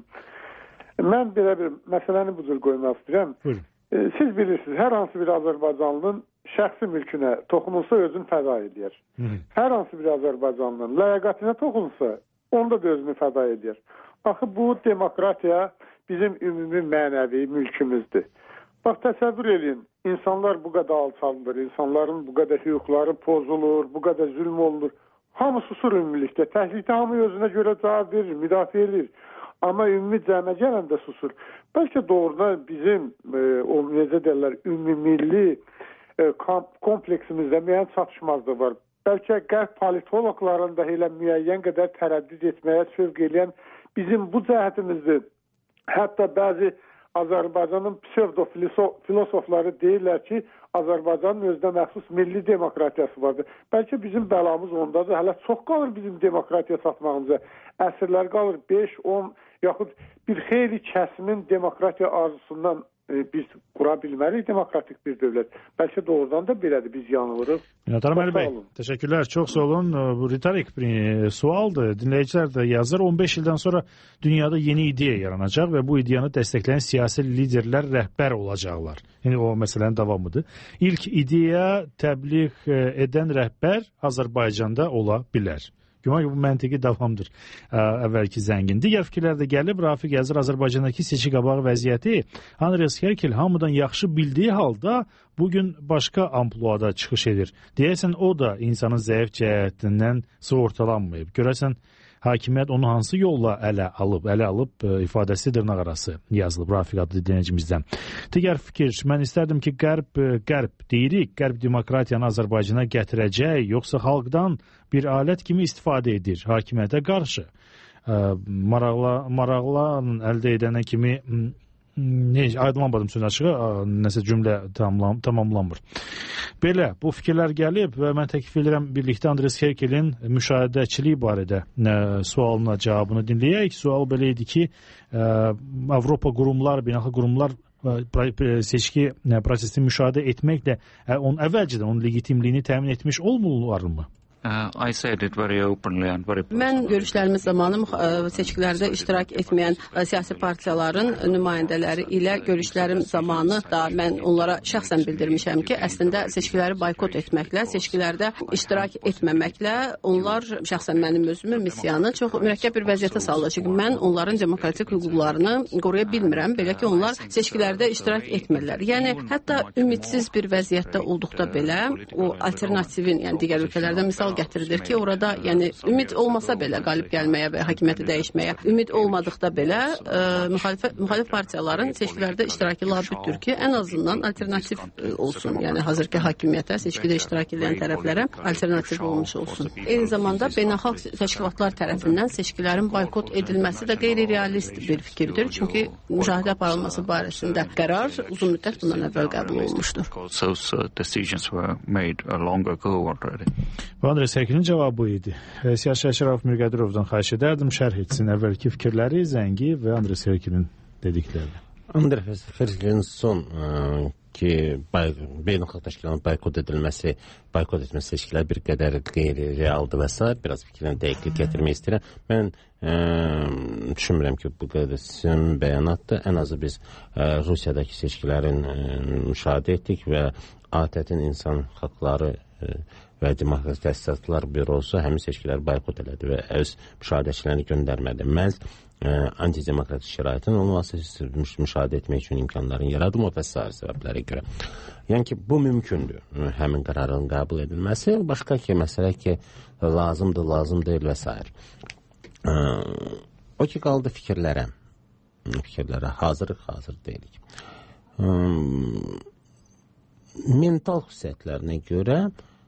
Mən belə bir məsələni bu cür qoymaq istəyirəm. Siz bilirsiniz, hər hansı bir Azərbaycanlının şəxsi mülkünə toxunulsa özünü fəda edir. Hər hansı bir Azərbaycanlının ləyaqətinə toxunulsa onda da özünü fəda edir. Axı bu demokratiya bizim ümumi mənəvi mülkümüzdür. Bax, təsəvvür edin, insanlar bu qədər alçaldır, insanların bu qədər hüquqları pozulur, bu qədər zülm olunur. Hamı susur ümumilikdə, təhlükdə hamı özünə görə cavab verir, müdafiə edir. Amma ümumi cəmə gələndə susur. Bəlkə doğrudan bizim, necə deyirlər, ümumilli kompleksimizdə müəyyən çatışmazlığı var. Bəlkə qərb politologlarında elə müəyyən qədər tərəddüd etməyə sövq eləyən bizim bu cəhətimizdir. Hətta bəzi Azərbaycanın psevdo-filosofları deyirlər ki, Azərbaycanın özünə məxsus milli demokratiyası vardır. Bəlkə bizim bəlamız ondadır. Hələ çox qalır bizim demokratiya satmağımıza. Əsrlər qalır 5, 10, yaxud bir xeyli kəsimin demokratiya arzusundan biz qura bilmərik demokratik bir dövlət. Bəlkə doğrudan da belədir, biz yanılırıq. Minətər Əməli bəy, təşəkkürlər, çox sağ olun. Bu retorik bir sualdır. Dinləyicilər də yazır, 15 ildən sonra dünyada yeni ideya yaranacaq və bu ideyanı dəstəkləyən siyasi liderlər rəhbər olacaqlar. Yəni o məsələnin davamıdır. İlk ideya təbliğ edən rəhbər Azərbaycanda ola bilər. Güman ki, bu məntiqi davamdır əvvəlki zəngin. Digər fikirlər də gəlib. Rafiq yazır, Azərbaycandakı seçki qabağı vəziyyəti Andres Herkel hamıdan yaxşı bildiyi halda bugün başqa ampluada çıxış edir. Deyəsən, o da insanın zəif cəhətindən sığortalanmayıb. Görəsən, hakimiyyət onu hansı yolla ələ alıb ifadəsi dırnaqarası yazılıb Rafiq adlı dinləyicimizdən. Digər fikir, mən istərdim ki, qərb demokratiyanı Azərbaycana gətirəcək, yoxsa xalqdan bir alət kimi istifadə edir hakimiyyətə qarşı. Maraqlarla əldə edənə kimi aydınlanmadım sözün açığı, nəsə cümlə tamamlanmır. Belə, bu fikirlər gəlib və mən təklif edirəm birlikdə Andres Herkel'in müşahidəçiliyi barədə sualına cavabını dinləyək. Sual belə idi ki, Avropa qurumlar, beynəlxalq qurumlar seçki prosesini müşahidə etməklə əvvəlcədən onun legitimliyini təmin etmiş olmalılarmı? I said it very openly and very... Mən görüşlərimiz zamanı seçkilərdə iştirak etməyən siyasi partiyaların nümayəndələri ilə görüşlərim zamanı da mən onlara şəxsən bildirmişəm ki, əslində seçkiləri boykot etməklə, seçkilərdə iştirak etməməklə onlar şəxsən mənim özümün missiyanı çox mürəkkəb bir vəziyyətə salır. Çünki mən onların demokratik hüquqlarını qoruya bilmirəm, belə ki, onlar seçkilərdə iştirak etmirlər. Yəni, hətta ümidsiz bir vəziyyətdə olduqda belə o alternativin, yəni digər ölkələrdə misal gətirilir ki, orada yəni ümid olmasa belə qalib gəlməyə və hakimiyyəti dəyişməyə ümid olmadıqda belə müxalif partiyaların seçkilərdə iştirakı labüddür ki, ən azından alternativ olsun. Yəni hazırki hakimiyyətə seçkidə iştirak edən tərəflərə alternativ olmuş olsun. Eyni zamanda beynəlxalq təşkilatlar tərəfindən seçkilərin boykot edilməsi də qeyri-realist bir fikirdir. Çünki müşahidə aparılması barəsində qərar uzun müddət bundan əvvəl qəbul olunmuşdur. Andres Herkel'in cavabı idi. Siyasi Əşrəf Mirqədirovdan xahiş edərdim şərh etsin əvvəlki fikirləri, Zəngi və Andres Herkel'in dediklərini. Andres Herkel'in son ki, beynəlxalq təşkilatının boykot etməsi seçkilər bir qədər qeyri-realdır və s. Biraz fikirlərini dəqiqlik gətirmək istəyirəm. Mən düşünmürəm ki, bu qədər bəyanatdır. Ən azı biz Rusiyadakı seçkilərin müşahidə etdik və ATƏT-in insan haqları və Demokratik Təsisatlar Bürosu həmin seçkiləri boykot elədi və öz müşahidəçilərini göndərmədi. Məhz antidemokratik şəraitin olması müşahidə etmək üçün imkanların yaradılması və sair səbəblərə görə. Yəni ki, bu mümkündür. Həmin qərarın qəbul edilməsi, başqa ki, məsələ ki, lazımdır, lazım deyil və s. O ki, qaldı fikirlərə. Hazır deyilik. Mental xüsusiyyətlərinə görə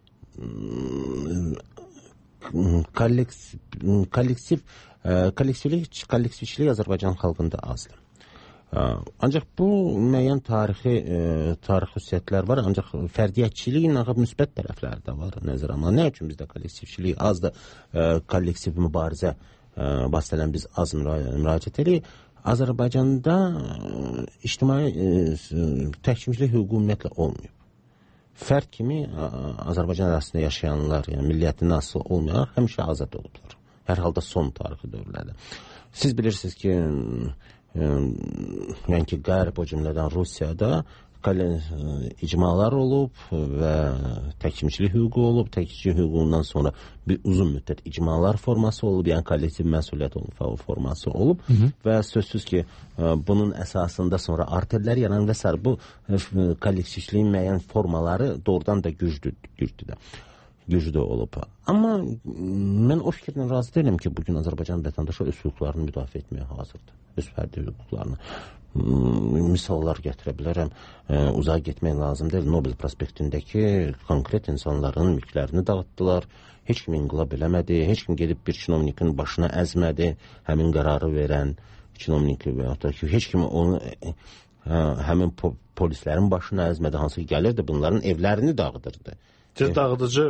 kollektivçilik Azərbaycan xalqında azdır. Ancaq bu müəyyən tarixi xüsusiyyətlər var, ancaq fərdiyyətçiliyin müsbət tərəfləri də var nəzərə alınır. Nə üçün bizdə kollektivçilik azdır, kollektiv mübarizə vasitələrini biz az müraciət edirik. Azərbaycanda ictimai təhkimçilik hüququ ümumiyyətlə olmayıb. Fərd kimi Azərbaycan ərazisində yaşayanlar, yəni milliyyətindən asılı olmayan həmişə azad olublar. Hər halda son tarixi dövrlərdə. Siz bilirsiniz ki, yəni ki, Qərb, o cümlədən Rusiyada icmalar olub və təhkimçilik hüququ olub. Təhkimçilik hüququndan sonra bir uzun müddət icmalar forması olub, yəni kollektiv məsuliyyət forması olub və sözsüz ki, bunun əsasında sonra arterlər yanan və s. Bu kollektivçiliyin müəyyən formaları doğrudan da güclü olub. Amma mən o fikirdən razı deyiləm ki, bugün Azərbaycan vətəndaşı öz hüquqlarını müdafiə etməyə hazırdır. Öz fərdi hüquqlarını. Misallar gətirə bilərəm, uzağa getmək lazım deyil. Nobel prospektindəki konkret insanların mülklərini dağıtdılar, heç kim inqilab eləmədi, heç kim gedib bir çinovnikin başına əzmədi, həmin qərarı verən çinovniki və yaxud da ki, heç kim onu həmin polislərin başına əzmədi, hansı ki gəlirdi, bunların evlərini dağıdırdı. Dağıdıcı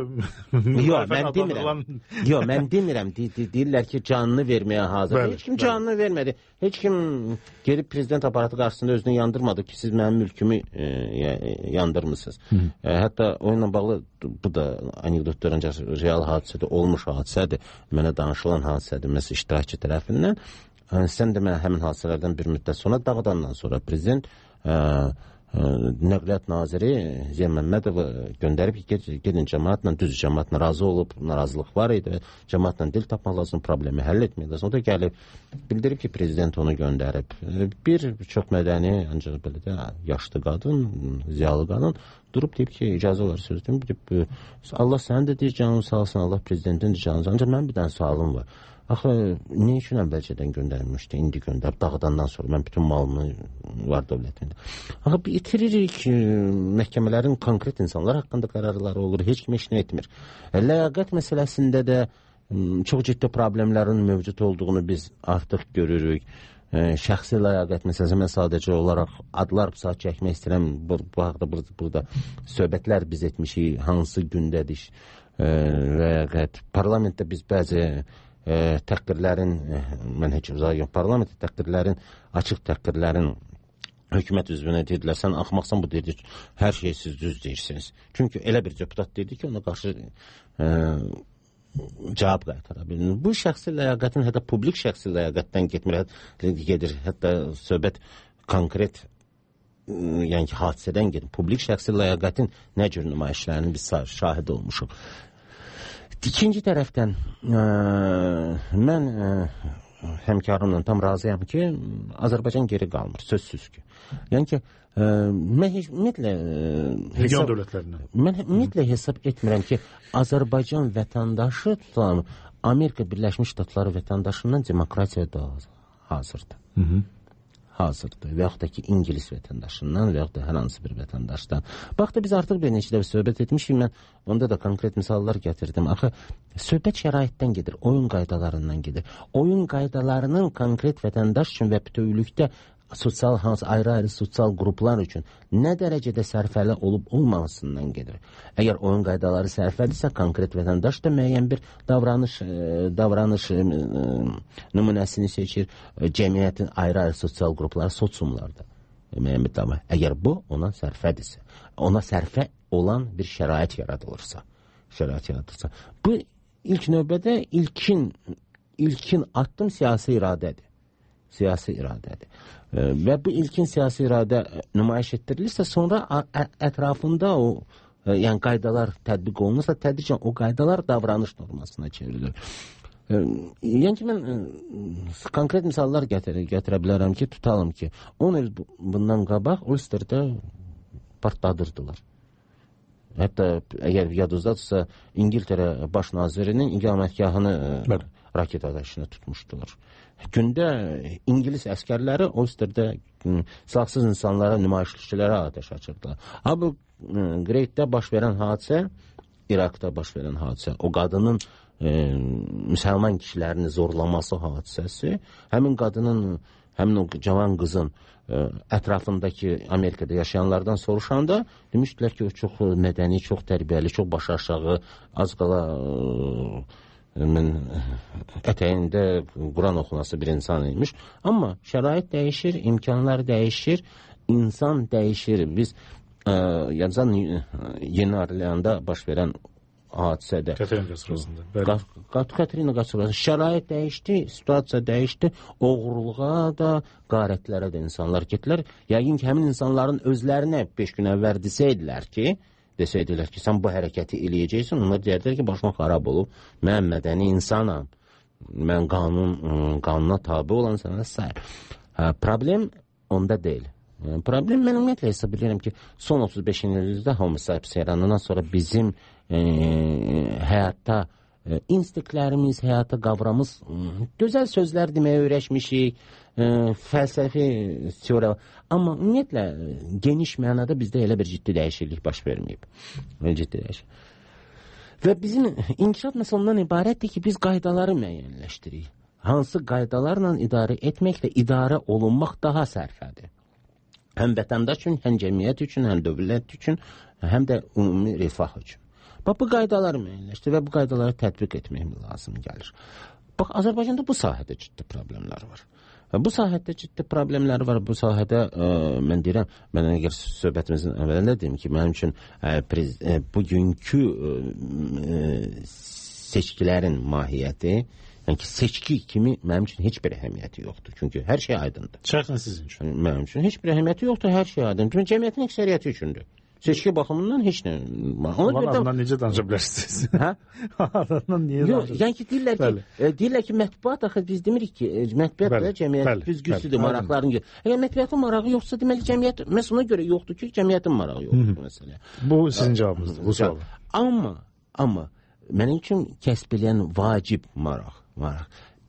mən demirəm. Deyirlər ki, canını verməyə hazır. Heç kim canını vermədi. Heç kim gelib prezident aparatı qarşısında özünü yandırmadı ki, siz mənim mülkümü yandırmısınız. Hətta onunla bağlı bu da anekdotlar, ancaq real hadisədə olmuş hadisədir. Mənə danışılan hadisədir. Məsələn, iştirakçı tərəfindən. Sən də mən həmin hadisələrdən bir müddət sonra dağıdandan sonra prezident Nəqliyyat naziri Ziya Məmmədova göndərib ki, gedin cəmaatla, düz cəmaatla razı olub, narazılıq var idi, cəmaatla dil tapmaq lazım, problemi həll etmək lazım. O da gəlib, bildirib ki, prezident onu göndərib. Bir çox mədəni, ancaq belə də yaşlı qadın, ziyalı qadın durub deyib ki, icazə olar sözüm, Allah sənin də deyir canını sağ olsun, Allah prezidentin də canını sağ olsun. Ancaq mənim bir dənə sualım var. Axı, nə üçün əvvəlcədən göndərilmişdi, indi göndərib, dağıdandan sonra mən bütün malımı var dövlətində. Axı, itiririk məhkəmələrin konkret insanlar haqqında qərarları olur, heç kim heç nə etmir. Ləyaqət məsələsində də çox ciddi problemlərin mövcud olduğunu biz artıq görürük. Şəxsi ləyaqət məsələsi, mən sadəcə olaraq adlar saat çəkmək istəyirəm, burada söhbətlər biz etmişik, hansı gündədir ləyaqət. Parlamentdə biz bəzi təqdirlərin, mən heç uzaq yox, parlamentdə təqdirlərin, açıq təqdirlərin hökumət üzvünə dedilər, sən axmaqsan, bu deyirdi, hər şey siz düz deyirsiniz. Çünki elə bir deputat deyirdi ki, ona qarşı cavab qaytara bilir. Bu şəxsi ləyaqətin, hətta publik şəxsi ləyaqətdən gedir, hətta söhbət konkret, yəni ki, hadisədən gedir. Publik şəxsi ləyaqətin nə cür nümayişlərinin biz şahid olmuşuq. İkinci tərəfdən mən həmkarımla tam razıyam ki, Azərbaycan geri qalmır, sözsüz ki. Yəni ki, mən ümumiyyətlə hesab etmirəm ki, Azərbaycan vətəndaşı tutan Amerika Birləşmiş Ştatları vətəndaşından demokratiya da hazırdır. Hazırdır və yaxud da ki, İngilis vətəndaşından və yaxud da hər hansı bir vətəndaşdan. Bax da biz artıq bir neçə dəfə söhbət etmişik, mən onda da konkret misallar gətirdim. Axı, söhbət şəraitdən gedir, oyun qaydalarından gedir. Oyun qaydalarının konkret vətəndaş üçün və bütövlükdə sosial, ayrı-ayrı sosial qruplar üçün nə dərəcədə sərfəli olub-olmamasından gedir. Əgər oyun qaydaları sərfəlidirsə, konkret vətəndaş da müəyyən bir davranış nümunəsini seçir, cəmiyyətin ayrı-ayrı sosial qrupları, sotsiumlarda müəyyən bir davranış. Əgər bu ona sərfədirsə, ona sərfə olan bir şərait yaradılırsa, bu ilk növbədə ilkin addım siyasi iradədir. Və bu ilkin siyasi iradə nümayiş etdirilirsə, sonra ətrafında o yəni qaydalar tətbiq olunursa, tədricən o qaydalar davranış normasına çevrilir. Yəni ki, mən konkret misallar gətirə bilərəm ki, tutalım ki, 10 il bundan qabaq Ulsterdə partladırdılar. Hətta əgər yadızdadırsa, İngiltərə baş nazirinin iqamətgahını raket atəşinə tutmuşdular. Gündə İngilis əskərləri Ulsterdə silahsız insanlara, nümayişçilərə atəş açırdılar. Bu Greatdə baş verən hadisə, İraqda baş verən hadisə, o qadının müsəlman kişilərini zorlaması hadisəsi, həmin qadının, həmin o cavan qızın ətrafındakı Amerikada yaşayanlardan soruşanda demişdilər ki, o çox mədəni, çox tərbiyəli, çox başı aşağı, az qala mən ətəyində Quran oxunası bir insan imiş. Amma şərait dəyişir, imkanlar dəyişir, insan dəyişir. Biz Yeni Orleanda baş verən hadisədə Katrina qasırlasında şərait dəyişdi, situasiya dəyişdi, oğurluğa da, qarətlərə də insanlar getdilər. Yəqin ki, həmin insanların özlərinə 5 gün əvvəl desəydilər ki, sən bu hərəkəti eləyəcəksin, onlar deyərdilər ki, başıma xarab olub, mən mədəni insanam, mən qanuna tabi olan sənə sayır. Problem onda deyil. Problem mən ümumiyyətlə hesab edirəm ki, son 35 ildə Homo sapiens yaranından sonra bizim həyatda instinktlərimiz, həyata qavramız, gözəl sözlər deməyə öyrəşmişik, fəlsəfi teoriya. Amma ümumiyyətlə geniş mənada bizdə elə bir ciddi dəyişiklik baş verməyib. Ciddi dəyişiklik. Və bizim inkişaf məsələ ondan ibarətdir ki, biz qaydaları müəyyənləşdiririk. Hansı qaydalarla idarə etməklə idarə olunmaq daha sərfədir. Həm vətəndaş üçün, həm cəmiyyət üçün, həm dövlət üçün, həm də ümumi rifah üçün. Bax, bu qaydaları müəyyənləşdir və bu qaydaları tətbiq etmək lazım gəlir. Bax, Azərbaycanda bu sahədə ciddi problemlər var. Bu sahədə ciddi problemlər var. Bu sahədə, mən deyirəm, mən əgər söhbətimizin əvvəlində deyim ki, mənim üçün bugünkü seçkilərin mahiyyəti, yəni ki, seçki kimi mənim üçün heç bir əhəmiyyəti yoxdur. Çünki hər şey aydındır. Şəxsən sizin üçün? Mənim üçün heç bir əhəmiyyəti yoxdur, hər şey aydındır. Çünki cəmiyyətin əksəriyyəti üçündür. Seçki baxımından heç nə. Adamdan necə danışa bilərsiniz? Hə? Adamdan niyə danışırsınız? Yəni ki, deyirlər ki, mətbuat, axı biz demirik ki, mətbuat da cəmiyyət düzgüsüdür, maraqların görə. Əgər mətbuatın marağı yoxsa, deməli cəmiyyət, məhz ona görə yoxdur ki, cəmiyyətin marağı yoxdur məsələ. Bu sizin cavabınızdır, bu sual. Amma, mənim üçün kəsb eləyən vacib maraq.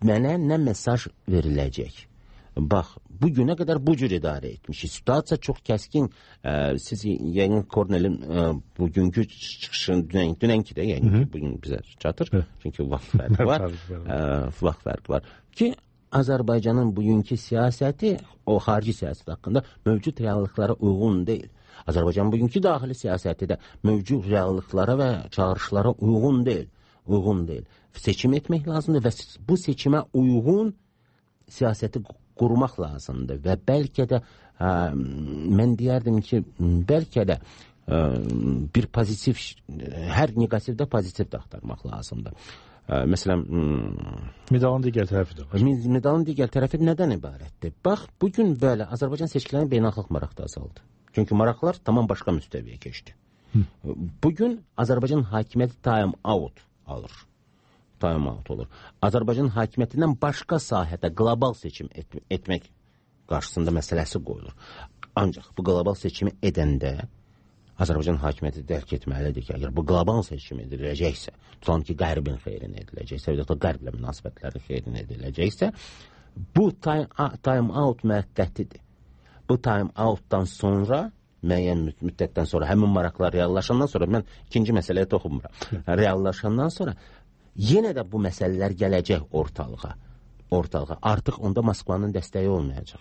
mənə nə mesaj veriləcək? Bax, bu günə qədər bu cür idarə etmişik. Situasiya çox kəskin. Siz yəqin Kornelin bugünkü çıxışın dünənki də, yəni ki, bugün bizə çatır. Çünki vaxt fərqi var. Vaxt fərqi var. Ki, Azərbaycanın bugünkü siyasəti, o xarici siyasət haqqında mövcud reallıqlara uyğun deyil. Azərbaycanın bugünkü daxili siyasəti də mövcud reallıqlara və çağırışlara uyğun deyil. Seçim etmək lazımdır və bu seçimə uyğun siyasəti qurmaq lazımdır və bəlkə də mən deyərdim ki, bəlkə də bir pozitiv, hər negativdə pozitiv də axtarmaq lazımdır. Məsələn, medalın digər tərəfi də var. Medalın digər tərəfi nədən ibarətdir? Bax, bugün belə Azərbaycan seçkilərinin beynəlxalq maraqda azaldı. Çünki maraqlar tamam başqa müstəviyə keçdi. Bugün Azərbaycan hakimiyyəti time out alır. Time out olur. Azərbaycan hakimiyyətindən başqa sahədə qlobal seçim etmək qarşısında məsələsi qoyulur. Ancaq bu qlobal seçimi edəndə Azərbaycan hakimiyyəti dərk etməlidir ki, əgər bu qlobal seçim ediləcəksə, tutan ki, qərbin xeyrinə ediləcəksə, və ya qərblə münasibətlərin xeyrinə ediləcəksə, bu time out müəqqətidir. Bu time outdan sonra, müəyyən müddətdən sonra, həmin maraqlar reallaşandan sonra, mən ikinci məsələyə toxunmuram, reallaşandan sonra yenə də bu məsələlər gələcək ortalığa. Artıq onda Moskvanın dəstəyi olmayacaq.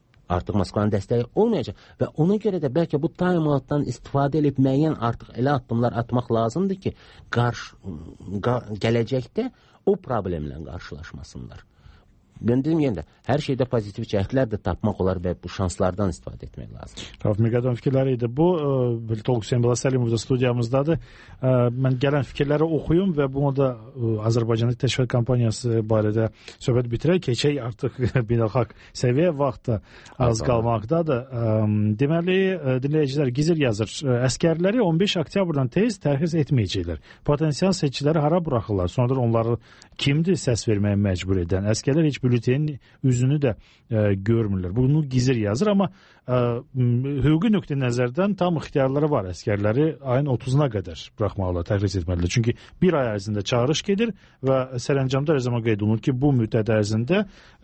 Və ona görə də bəlkə bu time-outdan istifadə edib müəyyən artıq elə addımlar atmaq lazımdır ki, gələcəkdə o problemlə qarşılaşmasınlar. Ben dedim yenə də, hər şeydə pozitiv cəhətlər də tapmaq olar və bu şanslardan istifadə etmək lazım. Rauf Miqatın fikirləri idi. Bu, Toğrul Hüseyin Səlimov da studiyamızdadır. Mən gələn fikirləri oxuyum və bunu da Azərbaycanlı təşviqat kampaniyası barədə söhbət bitirək. Keçək artıq beynəlxalq səviyyə vaxtda az qalmaqdadır. Deməli, dinləyicilər Gizir yazır. Əskərləri 15 oktyabrdan tez tərxis etməyəcəklər. Potensial seçiciləri hara buraxırlar? Sonradan onları kimdir səs verməyə məcbur edən? Əskərlər heç bültenin üzünü də görmürlər. Bunu Gizir yazır, amma hüquqi nöqteyi nəzərdən tam ixtiyarları var. Əskərləri ayın 30-una qədər buraxmalılar, tərxis etməlidir. Çünki bir ay ərzində çağırış gedir və sərəncamda hər zaman qeyd olunur ki, bu müddət ərzində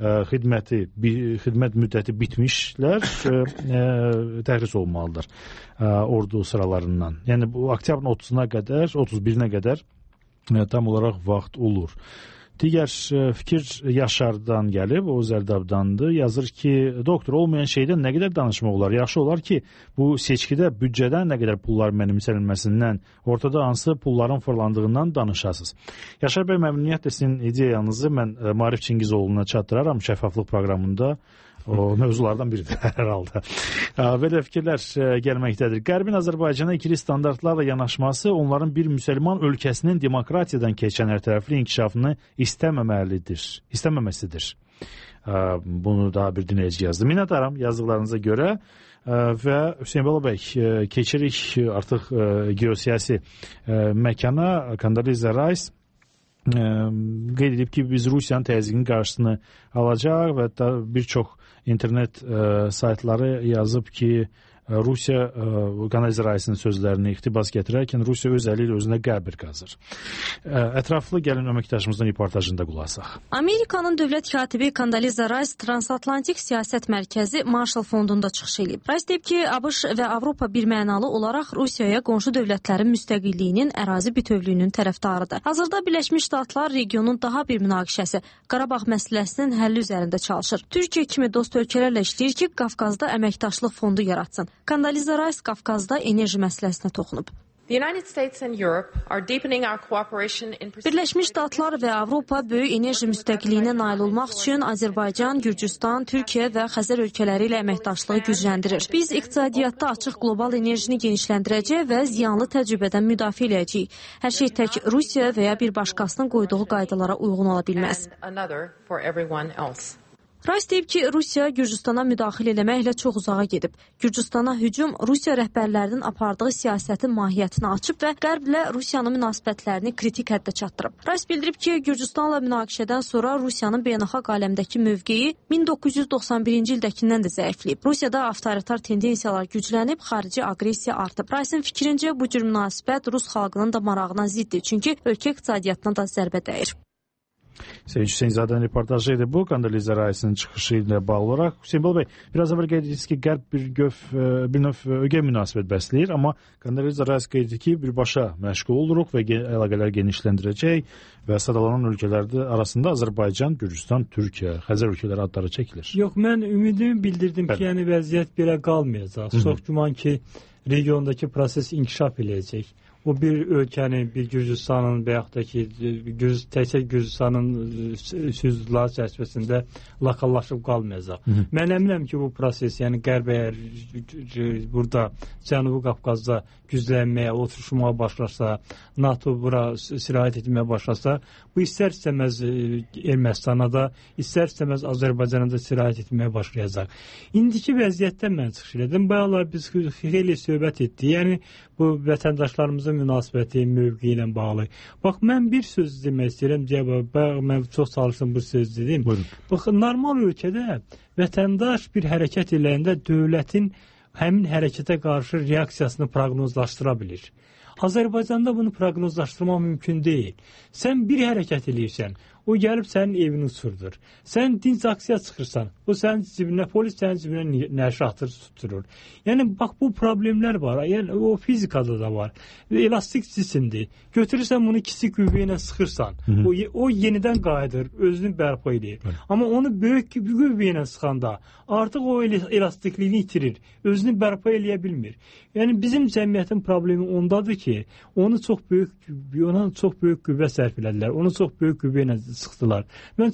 xidmət müddəti bitmişlər tərxis olmalıdır ordu sıralarından. Yəni bu oktyabrın 30-una qədər, 31-nə qədər tam olaraq vaxt olur. Digər fikir Yaşardan gəlib, o Zərdabdandır. Yazır ki, doktor, olmayan şeydən nə qədər danışmaq olar? Yaxşı olar ki, bu seçkidə büdcədən nə qədər pullar mənimsənilməsindən, ortada hansı pulların fırlandığından danışasınız. Yaşar bəy, məmnuniyyətlə sizin ideyanızı mən Maarif Çingizoğlu'na çatdıraram şəffaflıq proqramında. O mövzulardan biridir hər halda. Belə fikirlər gəlməkdədir. Qərbin Azərbaycana ikili standartlarla yanaşması onların bir müsəlman ölkəsinin demokratiyadan keçən hər tərəfli inkişafını istəməməsidir. Bunu daha bir dinləyici yazdı. Minnətdaram yazdıqlarınıza görə və Hüseyin Bala bəy, keçirik artıq geosiyasi məkana. Condoleezza Rice qeyd edib ki, biz Rusiyanın təzyiqinin qarşısını alacaq və hətta bir çox internet saytları yazıb ki, Rusiya Condoleezza Rice'ın sözlərini iqtibas gətirərkən Rusiya öz əli ilə özünə qəbir qazır. Ətraflı gəlin əməkdaşımızdan reportajında qulaq asaq. Amerikanın dövlət katibi Condoleezza Rice Transatlantik Siyasət Mərkəzi Marshall Fondunda çıxış edib. Rice deyib ki, ABŞ və Avropa birmənalı olaraq Rusiyaya qonşu dövlətlərin müstəqilliyinin, ərazi bütövlüyünün tərəfdarıdır. Hazırda Birləşmiş Ştatlar regionun daha bir münaqişəsi, Qarabağ məsələsinin həlli üzərində çalışır. Türkiyə kimi dost ölkələrlə işləyir ki, Qafqazda əməkdaşlıq fondu yaratsın. Condoleezza Rice Qafqazda enerji məsələsinə toxunub. Birləşmiş Ştatlar və Avropa böyük enerji müstəqilliyinə nail olmaq üçün Azərbaycan, Gürcüstan, Türkiyə və Xəzər ölkələri ilə əməkdaşlığı gücləndirir. Biz iqtisadiyyatda açıq qlobal enerjini genişləndirəcək və ziyanlı təcrübədən müdafiə edəcəyik. Hər şey tək Rusiya və ya bir başqasının qoyduğu qaydalara uyğun ola bilməz. Rice deyib ki, Rusiya Gürcüstana müdaxilə eləməklə çox uzağa gedib. Gürcüstana hücum Rusiya rəhbərlərinin apardığı siyasətin mahiyyətini açıb və Qərblə Rusiyanın münasibətlərini kritik həddə çatdırıb. Rice bildirib ki, Gürcüstanla münaqişədən sonra Rusiyanın beynəlxalq aləmdəki mövqeyi 1991-ci ildəkindən də zəifləyib. Rusiyada avtoritar tendensiyalar güclənib, xarici aqressiya artıb. Rice'ın fikrincə bu cür münasibət Rus xalqının da marağına ziddir, çünki ölkə iqtisadiyyatına da zərbə dəyir. Hüseyn Zadənin reportajı idi bu. Kondoliza Raisinin çıxışı ilə bağlı olaraq. Hüseyn Bal bəy, biraz əvvəl qeyd etdiniz ki, Qərb bir növ ögey münasibət bəsləyir, amma Kondoliza Rais qeyd etdi ki, birbaşa məşğul oluruq və əlaqələr genişləndirəcək və sadalanan ölkələrdə arasında Azərbaycan, Gürcüstan, Türkiyə, Xəzər ölkələri adları çəkilir. Yox, mən ümidimi bildirdim ki, yəni vəziyyət belə qalmayacaq. Çox güman ki, regiondakı proses inkişaf eləyəcək. O bir ölkənin, bir Gürcüstanın və yaxud da ki, təkcə Gürcüstanın sözləri çərçivəsində lokallaşıb qalmayacaq. Mən əminəm ki, bu proses, yəni Qərb əgər burada Cənubi Qafqazda güclənməyə, oturuşmağa başlasa, NATO bura sirayət etməyə başlasa, bu istər-istəməz Ermənistana da, istər-istəməz Azərbaycana da sirayət etməyə başlayacaq. İndiki vəziyyətdən mən çıxış edim. Bayaqlar biz xeyli söhbət etdik. Yəni, bu vətəndaşlarımızın münasibəti, mövqeyi ilə bağlı. Bax, mən bir söz demək istəyirəm, bayaq mən çox çalışdım bu söz dedim. Bax, normal ölkədə vətəndaş bir hərəkət eləyəndə dövlətin həmin hərəkətə qarşı reaksiyasını proqnozlaşdıra bilir. Azərbaycanda bunu proqnozlaşdırmaq mümkün deyil. Sən bir hərəkət eləyirsən, o gəlib sənin evini uçurdur. Sən dinc aksiya çıxırsan, o sənin cibinə, polis sənin cibinə nəşr atır, tuturur. Yəni, bax, bu problemlər var. Yəni, o fizikada da var. Elastik cisimdir. Götürürsən bunu kiçik qüvvə ilə sıxırsan. O yenidən qayıdır, özünü bərpa edir. Amma onu böyük qüvvə ilə sıxanda artıq o elastikliğini itirir. Özünü bərpa eləyə bilmir. Yəni, bizim cəmiyyətin problemi ondadır ki, ona çox böyük qüvvə sərf elədilər. Onu çox böyük qüvvə ilə sıxdılar. Mən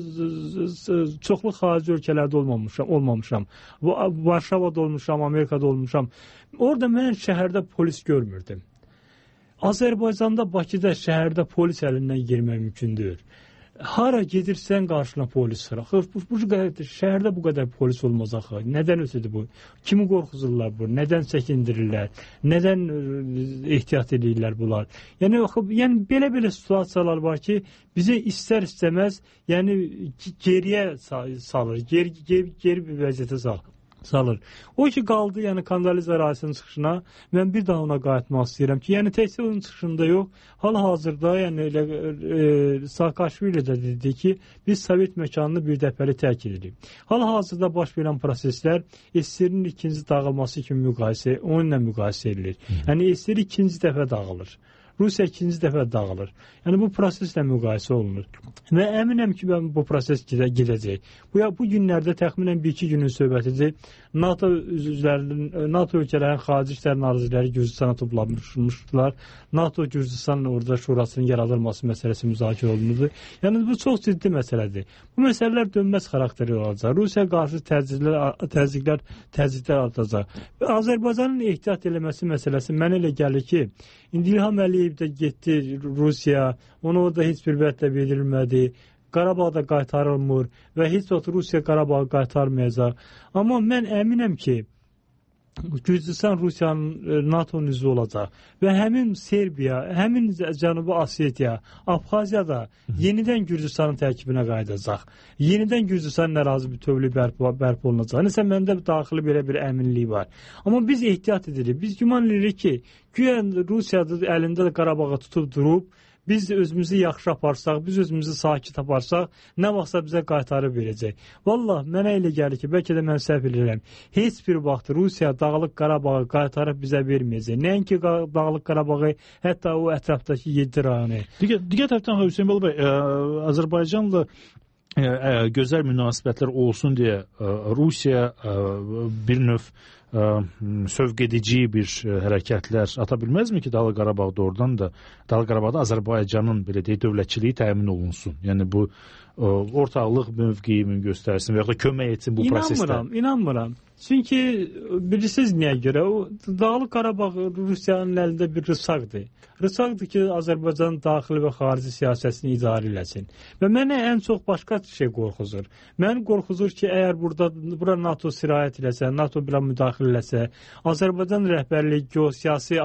çoxlu xarici ölkələrdə olmamışam. Varşavada olmuşam, Amerikada olmuşam. Orada mən şəhərdə polis görmürdüm. Azərbaycanda, Bakıda şəhərdə polis əlindən girmək mümkün deyil. Hara gedirsən qarşına polis sırax. Şəhərdə bu qədər polis olmaz axı. Nədən ötüdür bu? Kimi qorxuzurlar bu? Nədən çəkindirirlər? Nədən ehtiyat edirlər bunlar? Yəni belə situasiyalar var ki, bizi istər-istəməz geriyə salır, geri bir vəziyyətə salır. O ki qaldı, Kondoliza Raisinin çıxışına, mən bir daha ona qayıtmaq istəyirəm ki, təkcə onun çıxışında yox, hal-hazırda, Saakashvili də dedi ki, biz Sovet məkanını bir dəfəli tərk edirik. Hal-hazırda baş verən proseslər SSR-in ikinci dağılması kimi onunla müqayisə edilir. SSR ikinci dəfə dağılır. Rusiya ikinci dəfə dağılır. Bu proseslə müqayisə olunur. Və əminəm ki, bu proses gedəcək. Bu günlərdə təxminən 1-2 günün söhbətidir. NATO ölkələrin xarici işlər nazirləri Gürcüstana toplanmışdılar. NATO Gürcüstan orada şurasının yaradılması məsələsi müzakirə olunurdu. Bu çox ciddi məsələdir. Bu məsələlər dönməz xarakteri olacaq. Rusiya qarşı təzyiqlər artacaq. Azərbaycanın ehtiyat eləməsi məsələsi mənə elə gəlir ki, İndi İlham Əliyev də getdi Rusiya, onu orada heç bir vədlə bildirilmədi. Qarabağda qaytarılmır və heç vaxt Rusiya Qarabağı qaytarmayacaq. Amma mən əminəm ki, Gürcüstan Rusiyanın NATO-nun üzvü olacaq və həmin Serbiya, həmin Cənubi Osetiya, Abxaziyada yenidən Gürcüstanın tərkibinə qayıdacaq. Yenidən Gürcüstanın ərazi bütövlüyü bərpa olunacaq. Məndə daxili belə bir əminlik var. Amma biz ehtiyat edirik. Biz güman edirik ki, güya Rusiya əlində Qarabağı tutub durub, biz özümüzü yaxşı aparsaq, biz özümüzü sakit aparsaq, nə vaxtsa bizə qaytarıb verəcək. Vallah, mənə elə gəlir ki, bəlkə də mən səhv edirəm. Heç bir vaxt Rusiya Dağlıq Qarabağı qaytarıb bizə verməyəcək. Nəinki Dağlıq Qarabağı, hətta o ətrafdakı 7 rayonu. Digər tərəfdən Hüseyn Bal bəy, Azərbaycanla gözəl münasibətlər olsun deyə Rusiya bir növ sövq edici bir hərəkətlər ata bilməzmi ki, Dağlıq Qarabağda oradan da, Dağlıq Qarabağda Azərbaycanın belə deyək dövlətçiliyi təmin olunsun. Yəni bu ortaqlıq mövqeyini göstərsin və ya da kömək etsin bu prosesdə. İnanmıram. Çünki bilirsiniz niyə görə? Dağlıq Qarabağ Rusiyanın əlində bir rısaqdır. Rısaqdır ki, Azərbaycanın daxili və xarici siyasətini idarə eləsin. Və mənə ən çox başqa şey qorxuzur. Mən qorxuzur ki, əgər bura NATO sirayət eləsə, NATO bura müdaxilə eləsə, Azərbaycan rəhbərliyi geosiyasi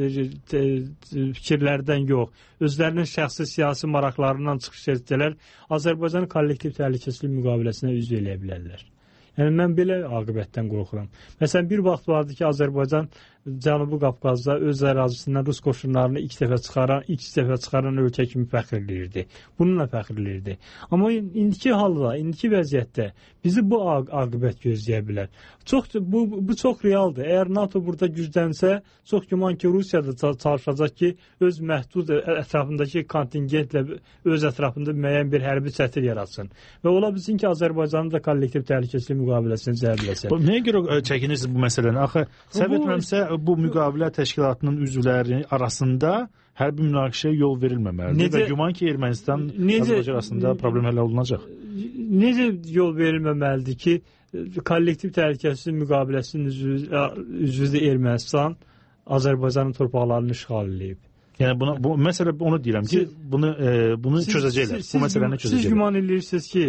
fikirlərdən yox, özlərinin şəxsi siyasi maraqlarından çıxış etsələr, Azərbaycan kollektiv təhlükəsizlik müqaviləsinə üzv eləyə bilərlər. Yəni, mən belə aqibətdən qorxuram. Məsələn, bir vaxt vardı ki, Azərbaycan Cənubi Qafqazda öz ərazisindən Rus qoşunlarını ilk dəfə çıxaran ölkə kimi fəxr edirdi. Bununla fəxr edirdi. Amma indiki halda, indiki vəziyyətdə bizi bu aqibət gözləyə bilər. Bu çox realdır. Əgər NATO burada güclənsə, çox güman ki, Rusiya da çalışacaq ki, öz məhdud ətrafındakı kontingentlə öz ətrafında müəyyən bir hərbi çətir yaratsın. Və ola bilsin ki, Azərbaycanın da kollektiv təhlükəsizlik müqaviləsini cəhbləsin. Nəyə görə çəkinirsiniz bu məsələni? Axı, səbət etməmsə, bu müqavilə təşkilatının üzvləri arasında hərbi münaqişəyə yol verilməməlidir və güman ki, Ermənistan Azərbaycan arasında problem həll olunacaq. Necə yol verilməməlidir ki, kollektiv təhlükəsizlik müqaviləsinin üzvü Ermənistan Azərbaycanın torpaqlarını işğal edib. Yəni bu məsələ onu deyirəm ki, bunu çözəcəklər. Bu məsələni çözəcəklər. Siz güman edirsiniz ki,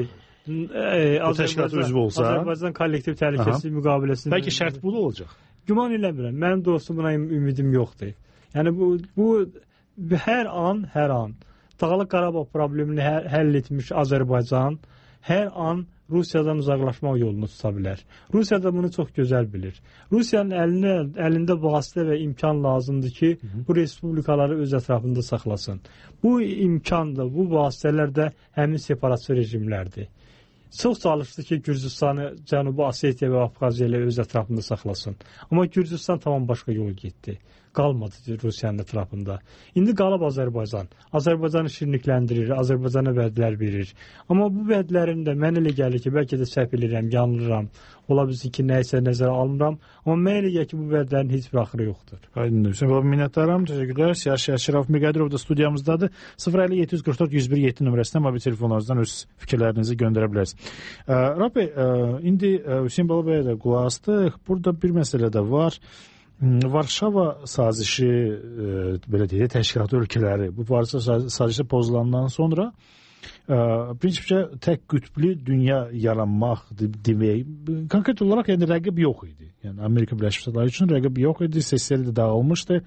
təşkilat üzvü olsa, Azərbaycan kollektiv təhlükəsizlik müqaviləsinin bəlkə şərt bu da olacaq. Güman eləmirəm. Mənim doğrusu buna ümidim yoxdur. Yəni bu hər an Dağlıq Qarabağ problemini həll etmiş Azərbaycan hər an Rusiyadan uzaqlaşmaq yolunu tuta bilər. Rusiya da bunu çox gözəl bilir. Rusiyanın əlində vasitə və imkan lazımdır ki, bu respublikaları öz ətrafında saxlasın. Bu imkan da, bu vasitələr də həmin separatçı rejimlərdir. Çox çalışdı ki, Gürcüstanı Cənubi Osetiya və Abxaziya ilə öz ətrafında saxlasın. Amma Gürcüstan tamam başqa yol getdi. Qalmadı Rusiyanın ətrafında. İndi qalıb Azərbaycan. Azərbaycanı şirinlikləndirir, Azərbaycana vədlər verir. Amma bu vədlərin də mən elə gəlir ki, bəlkə də səhv edirəm, yanılıram. Ola bilsin ki, nəyisə nəzərə almıram. Amma mən elə gəlir ki, bu vədlərin heç bir axırı yoxdur. Aydındır. Hüseyin Baba, minnətdaram. Təşəkkürlər. Siyasi Şəraf Miqadirov da studiyamızdadır. 050-744-101-7 nömrəsindən mobil telefonlarınızdan öz fikirlərinizi göndərə bilərsiniz. Rab bəy, indi Hüseyin Baba bəyə də qulaq asdıq. Burada bir məsələ də var. Varşava sazişi, belə deyək, təşkilatı ölkələri bu Varşava sazişi pozulandan sonra prinsipcə tək qütblü dünya yaranmaq demək, konkret olaraq yəni rəqib yox idi. Yəni Amerika Birləşmiş Ştatları üçün rəqib yox idi, sesləri də dağılmışdı.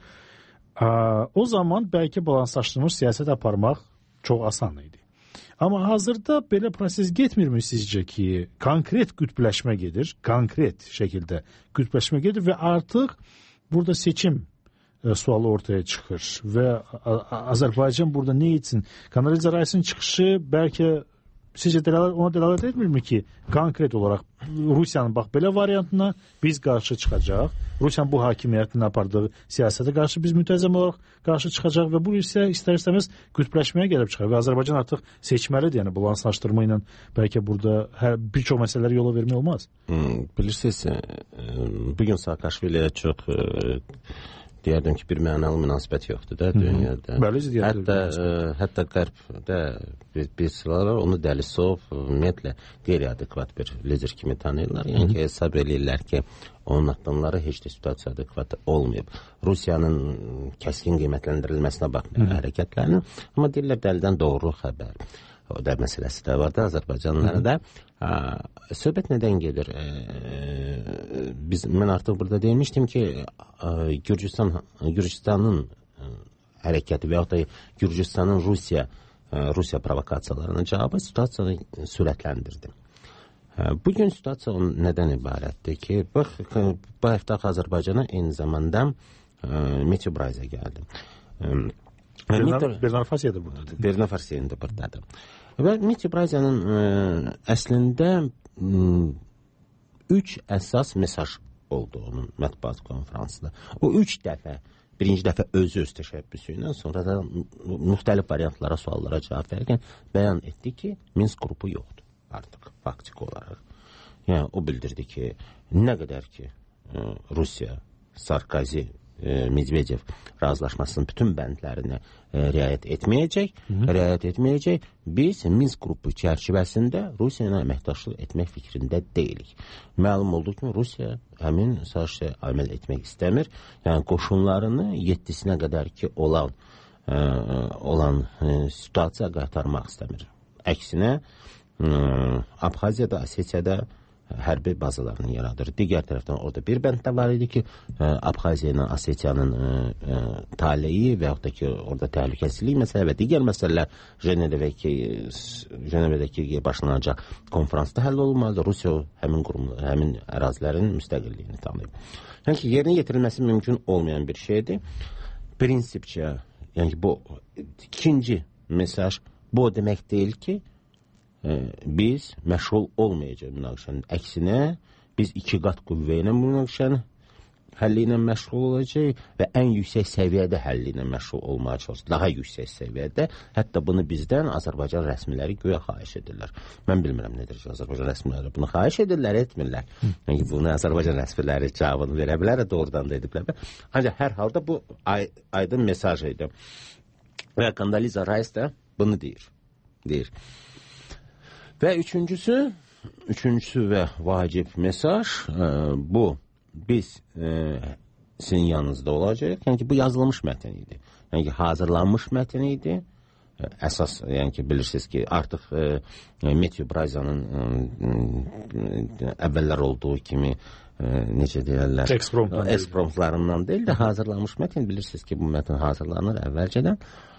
O zaman bəlkə balanslaşdırılmış siyasət aparmaq çox asan idi. Amma hazırda belə proses getmirmi sizcə ki, konkret qütbləşmə gedir, konkret şəkildə qütbləşmə gedir və artıq burada seçim sualı ortaya çıxır və Azərbaycan burada nə etsin? Kanaliza Rais'in çıxışı bəlkə sizcə ona dəlalət etmirmi ki, konkret olaraq Rusiyanın bax belə variantına biz qarşı çıxacaq, Rusiyanın bu hakimiyyətin apardığı siyasətə qarşı biz müntəzəm olaraq qarşı çıxacaq və bu isə istər-istəməz qütbləşməyə gəlib çıxır və Azərbaycan artıq seçməlidir, yəni balanslaşdırma ilə bəlkə burada bir çox məsələləri yola vermək olmaz. Bilirsiniz, bugün Saakashviliyə çox deyərdim ki, bir mənalı münasibət yoxdur da dünyada. Hətta Qərbdə bir sıralar onu Dəlisov ümumiyyətlə qeyri-adekvat bir lider kimi tanıyırlar. Yəni ki, hesab eləyirlər ki, onun addımları heç də situasiya adekvat olmayıb. Rusiyanın kəskin qiymətləndirilməsinə baxmayın hərəkətlərini, amma deyirlər dəldən doğru xəbər. O da məsələsi də var da Azərbaycanlılara da. Söhbət nədən gedir? Mən artıq burada demişdim ki, Gürcüstanın hərəkəti və yaxud da Gürcüstanın Rusiya provokasiyalarına cavabı situasiyanı sürətləndirdi. Bugün situasiya nədən ibarətdir ki, bu həftə Azərbaycana eyni zamanda Meteo Brayza gəldi. Bernard Fasiya da buradadır. Bernard Fasiya da buradadır. Və Meteo Brayza'nın əslində 3 əsas mesaj oldu onun mətbuat konferansında. O 3 dəfə, birinci dəfə özü öz təşəbbüsü ilə, sonra da müxtəlif variantlara, suallara cavab verərkən bəyan etdi ki, Minsk qrupu yoxdur artıq, faktik olaraq. Yəni, o bildirdi ki, nə qədər ki, Rusiya, Sarkozy, Medvedev razılaşmasının bütün bəndlərini riayət etməyəcək, biz Minsk qrupu çərçivəsində Rusiya ilə əməkdaşlıq etmək fikrində deyilik. Məlum oldu ki, Rusiya həmin sazişə əməl etmək istəmir. Yəni, qoşunlarını 7-sinə qədər ki, olan situasiya qaytarmaq istəmir. Əksinə, Abxaziyada, Osetiyada hərbi bazalarını yaradır. Digər tərəfdən orada bir bənddə var idi ki, Abxaziya ilə Osetiyanın taleyi və yaxud da ki, orada təhlükəsizlik məsələ və digər məsələlər Cenevədəki başlanacaq konferansda həll olunmalıdır. Rusiya həmin ərazilərin müstəqilliyini tanıyıb. Yəni ki, yerinə yetirilməsi mümkün olmayan bir şeydir. Prinsipcə, yəni bu ikinci mesaj bu demək deyil ki, biz məşğul olmayacaq münaqişənin. Əksinə, biz 2 qat qüvvə ilə münaqişənin həlli ilə məşğul olacaq və ən yüksək səviyyədə həlli ilə məşğul olmağa çalışacaq. Daha yüksək səviyyədə. Hətta bunu bizdən Azərbaycan rəsmiləri güya xahiş edirlər. Mən bilmirəm nədir ki, Azərbaycan rəsmiləri bunu xahiş edirlər, etmirlər. Yəni bunu Azərbaycan rəsmiləri cavabını verə bilər, doğrudan da ediblər. Ancaq hər halda bu aydın mesaj idi. Və Condoleezza Rice də bunu deyir. Və üçüncüsü və vacib mesaj bu. Biz sizin yanınızda olacaq. Yəni ki, bu yazılmış mətn idi. Yəni ki, hazırlanmış mətn idi. Əsas, yəni ki, bilirsiniz ki, artıq Matthew Bryzanın əvvəllər olduğu kimi necə deyərlər, ekspromptlarından deyil də hazırlanmış mətn. Bilirsiniz ki, bu mətn hazırlanır əvvəlcədən.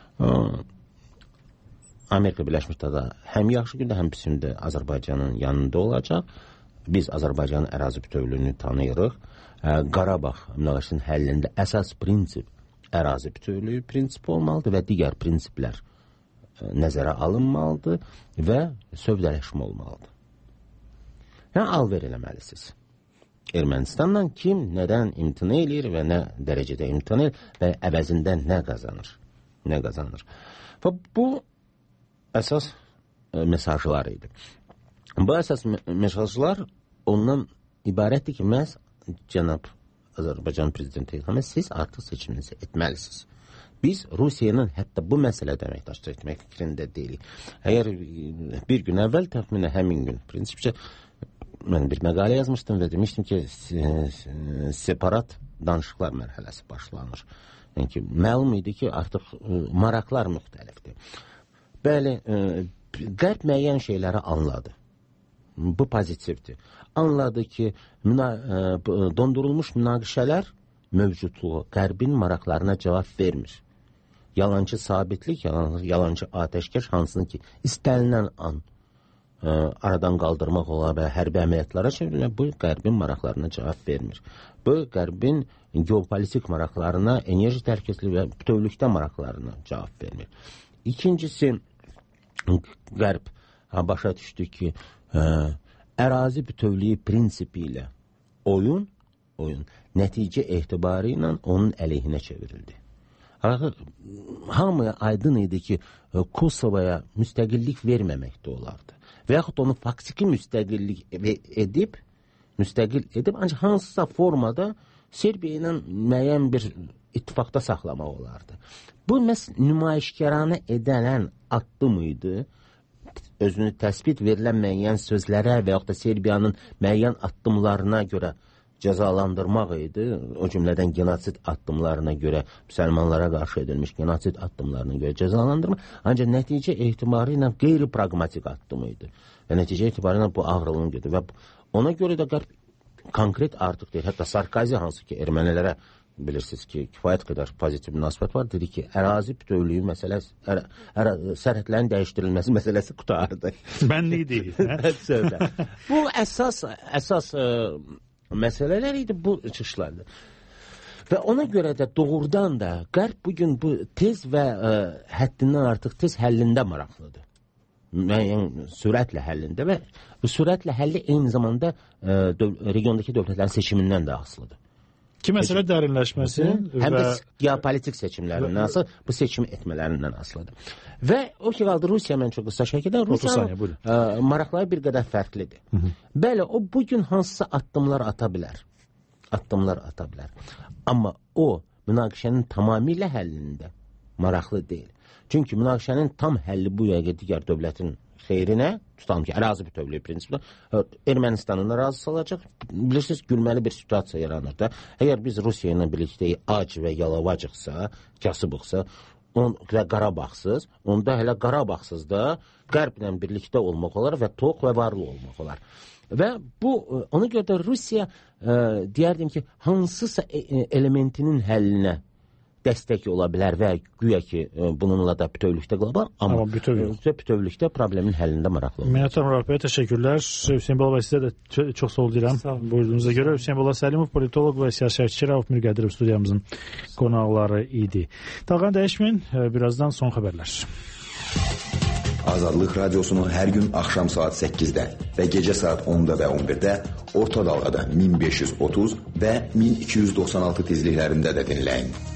Amerika Birləşmiş Ştatları həm yaxşı gündə, həm pis gündə Azərbaycanın yanında olacaq. Biz Azərbaycanın ərazi bütövlüyünü tanıyırıq. Qarabağ münaqişəsinin həllində əsas prinsip ərazi bütövlüyü prinsipi olmalıdır və digər prinsiplər nəzərə alınmalıdır və sövdələşmə olmalıdır. Yəni, alver eləməlisiniz. Ermənistandan kim nədən imtina eləyir və nə dərəcədə imtina eləyir və əvəzində nə qazanır. Və bu əsas mesajlar idi. Bu əsas mesajlar ondan ibarətdir ki, məhz cənab Azərbaycan prezidenti İlham Əliyev, siz artıq seçiminizi etməlisiniz. Biz Rusiyanın hətta bu məsələdə əməkdaşlıq etmək fikrində deyilik. Əgər bir gün əvvəl təxminən həmin gün, prinsipcə, mən bir məqalə yazmışdım və demişdim ki, separat danışıqlar mərhələsi başlanır. Yəni ki, məlum idi ki, artıq maraqlar müxtəlifdir. Bəli, Qərb müəyyən şeyləri anladı. Bu pozitivdir. Anladı ki, dondurulmuş münaqişələr mövcudluğu Qərbin maraqlarına cavab vermir. Yalancı sabitlik, yalancı atəşkəş, hansını ki, istənilən an aradan qaldırmaq olar və hərbi əməliyyatlara çevrilir, bu Qərbin maraqlarına cavab vermir. Bu Qərbin geopolitik maraqlarına, enerji təhlükəsizliyi və bütövlükdə maraqlarına cavab vermir. İkincisi, Qərb başa düşdü ki, ərazi bütövlüyü prinsipi ilə oyun nəticə etibarı ilə onun əleyhinə çevrildi. Hamıya aydın idi ki, Kosovaya müstəqillik verməməkdə olardı. Və yaxud onu faktiki müstəqil edib, ancaq hansısa formada Serbiya ilə müəyyən bir ittifaqda saxlamaq olardı. Bu nümayişkaranə edilən addım idi. Özünü təsbit verilən müəyyən sözlərə və yaxud da Serbiyanın müəyyən addımlarına görə cəzalandırmaq idi. O cümlədən genosid addımlarına görə, müsəlmanlara qarşı edilmiş genosid addımlarına görə cəzalandırmaq. Ancaq nəticə etibarı ilə qeyri-pragmatik addım idi. Və nəticə etibarı ilə bu ağrılığını gedir. Və ona görə də Qərb konkret artıq deyir. Hətta Sarkozy, hansı ki, ermənilərə bilirsiniz ki, kifayət qədər pozitiv münasibət var. Dedi ki, ərazi bütövlüyü məsələsi, sərhədlərin dəyişdirilməsi məsələsi qutardı. Mənlik deyil. Bu əsas məsələlər idi, bu çıxışlardır. Və ona görə də doğrudan da Qərb bugün bu tez və həddindən artıq tez həllində maraqlıdır. Müəyyən sürətlə həllində və bu sürətlə həlli eyni zamanda regiondakı dövlətlərin seçimindən də asılıdır. Ki, məsələ dərinləşməsi həm də geopolitik seçimlərindən asılı, bu seçim etmələrindən asılıdır. Və o ki, qaldı Rusiya, mən çox qısa şəkildə, Rusiyanın maraqları bir qədər fərqlidir. Bəli, o bugün hansısa addımlar ata bilər. Amma o, münaqişənin tamamilə həllində maraqlı deyil. Çünki münaqişənin tam həlli bu yəqə digər dövlətin xeyrinə, tutalım ki, ərazi bütövlüyü prinsiplə, Ermənistanın razı salacaq, bilirsiniz, gülməli bir situasiya yaranır da. Əgər biz Rusiya ilə birlikdə ac və yalavacıqsa, kasıbıqsa, və Qarabağsız, onda hələ Qarabağsız da Qərblə birlikdə olmaq olar və tox və varlı olmaq olar. Və bu ona görə də Rusiya deyərdim ki, hansısa elementinin həllinə dəstək ola bilər və güya ki, bununla da bütövlükdə qlobal, amma bütövlükdə problemin həllində maraqlı olur. Minət Ömər bəyə təşəkkürlər. Hüseyn Bala bəy, sizə də çox sağ ol deyirəm. Buyurduğunuza görə Hüseyn Bala Səlimov, politoloq və siyasətçi, Rauf Mirqədirov studiyamızın qonaqları idi. Dalğanı dəyişməyin, birazdan son xəbərlər. Azadlıq Radiosunu hər gün axşam saat 8-də və gecə saat 10-da və 11-də orta dalğada 1530 və 1296 tezliklərində də dinləyin.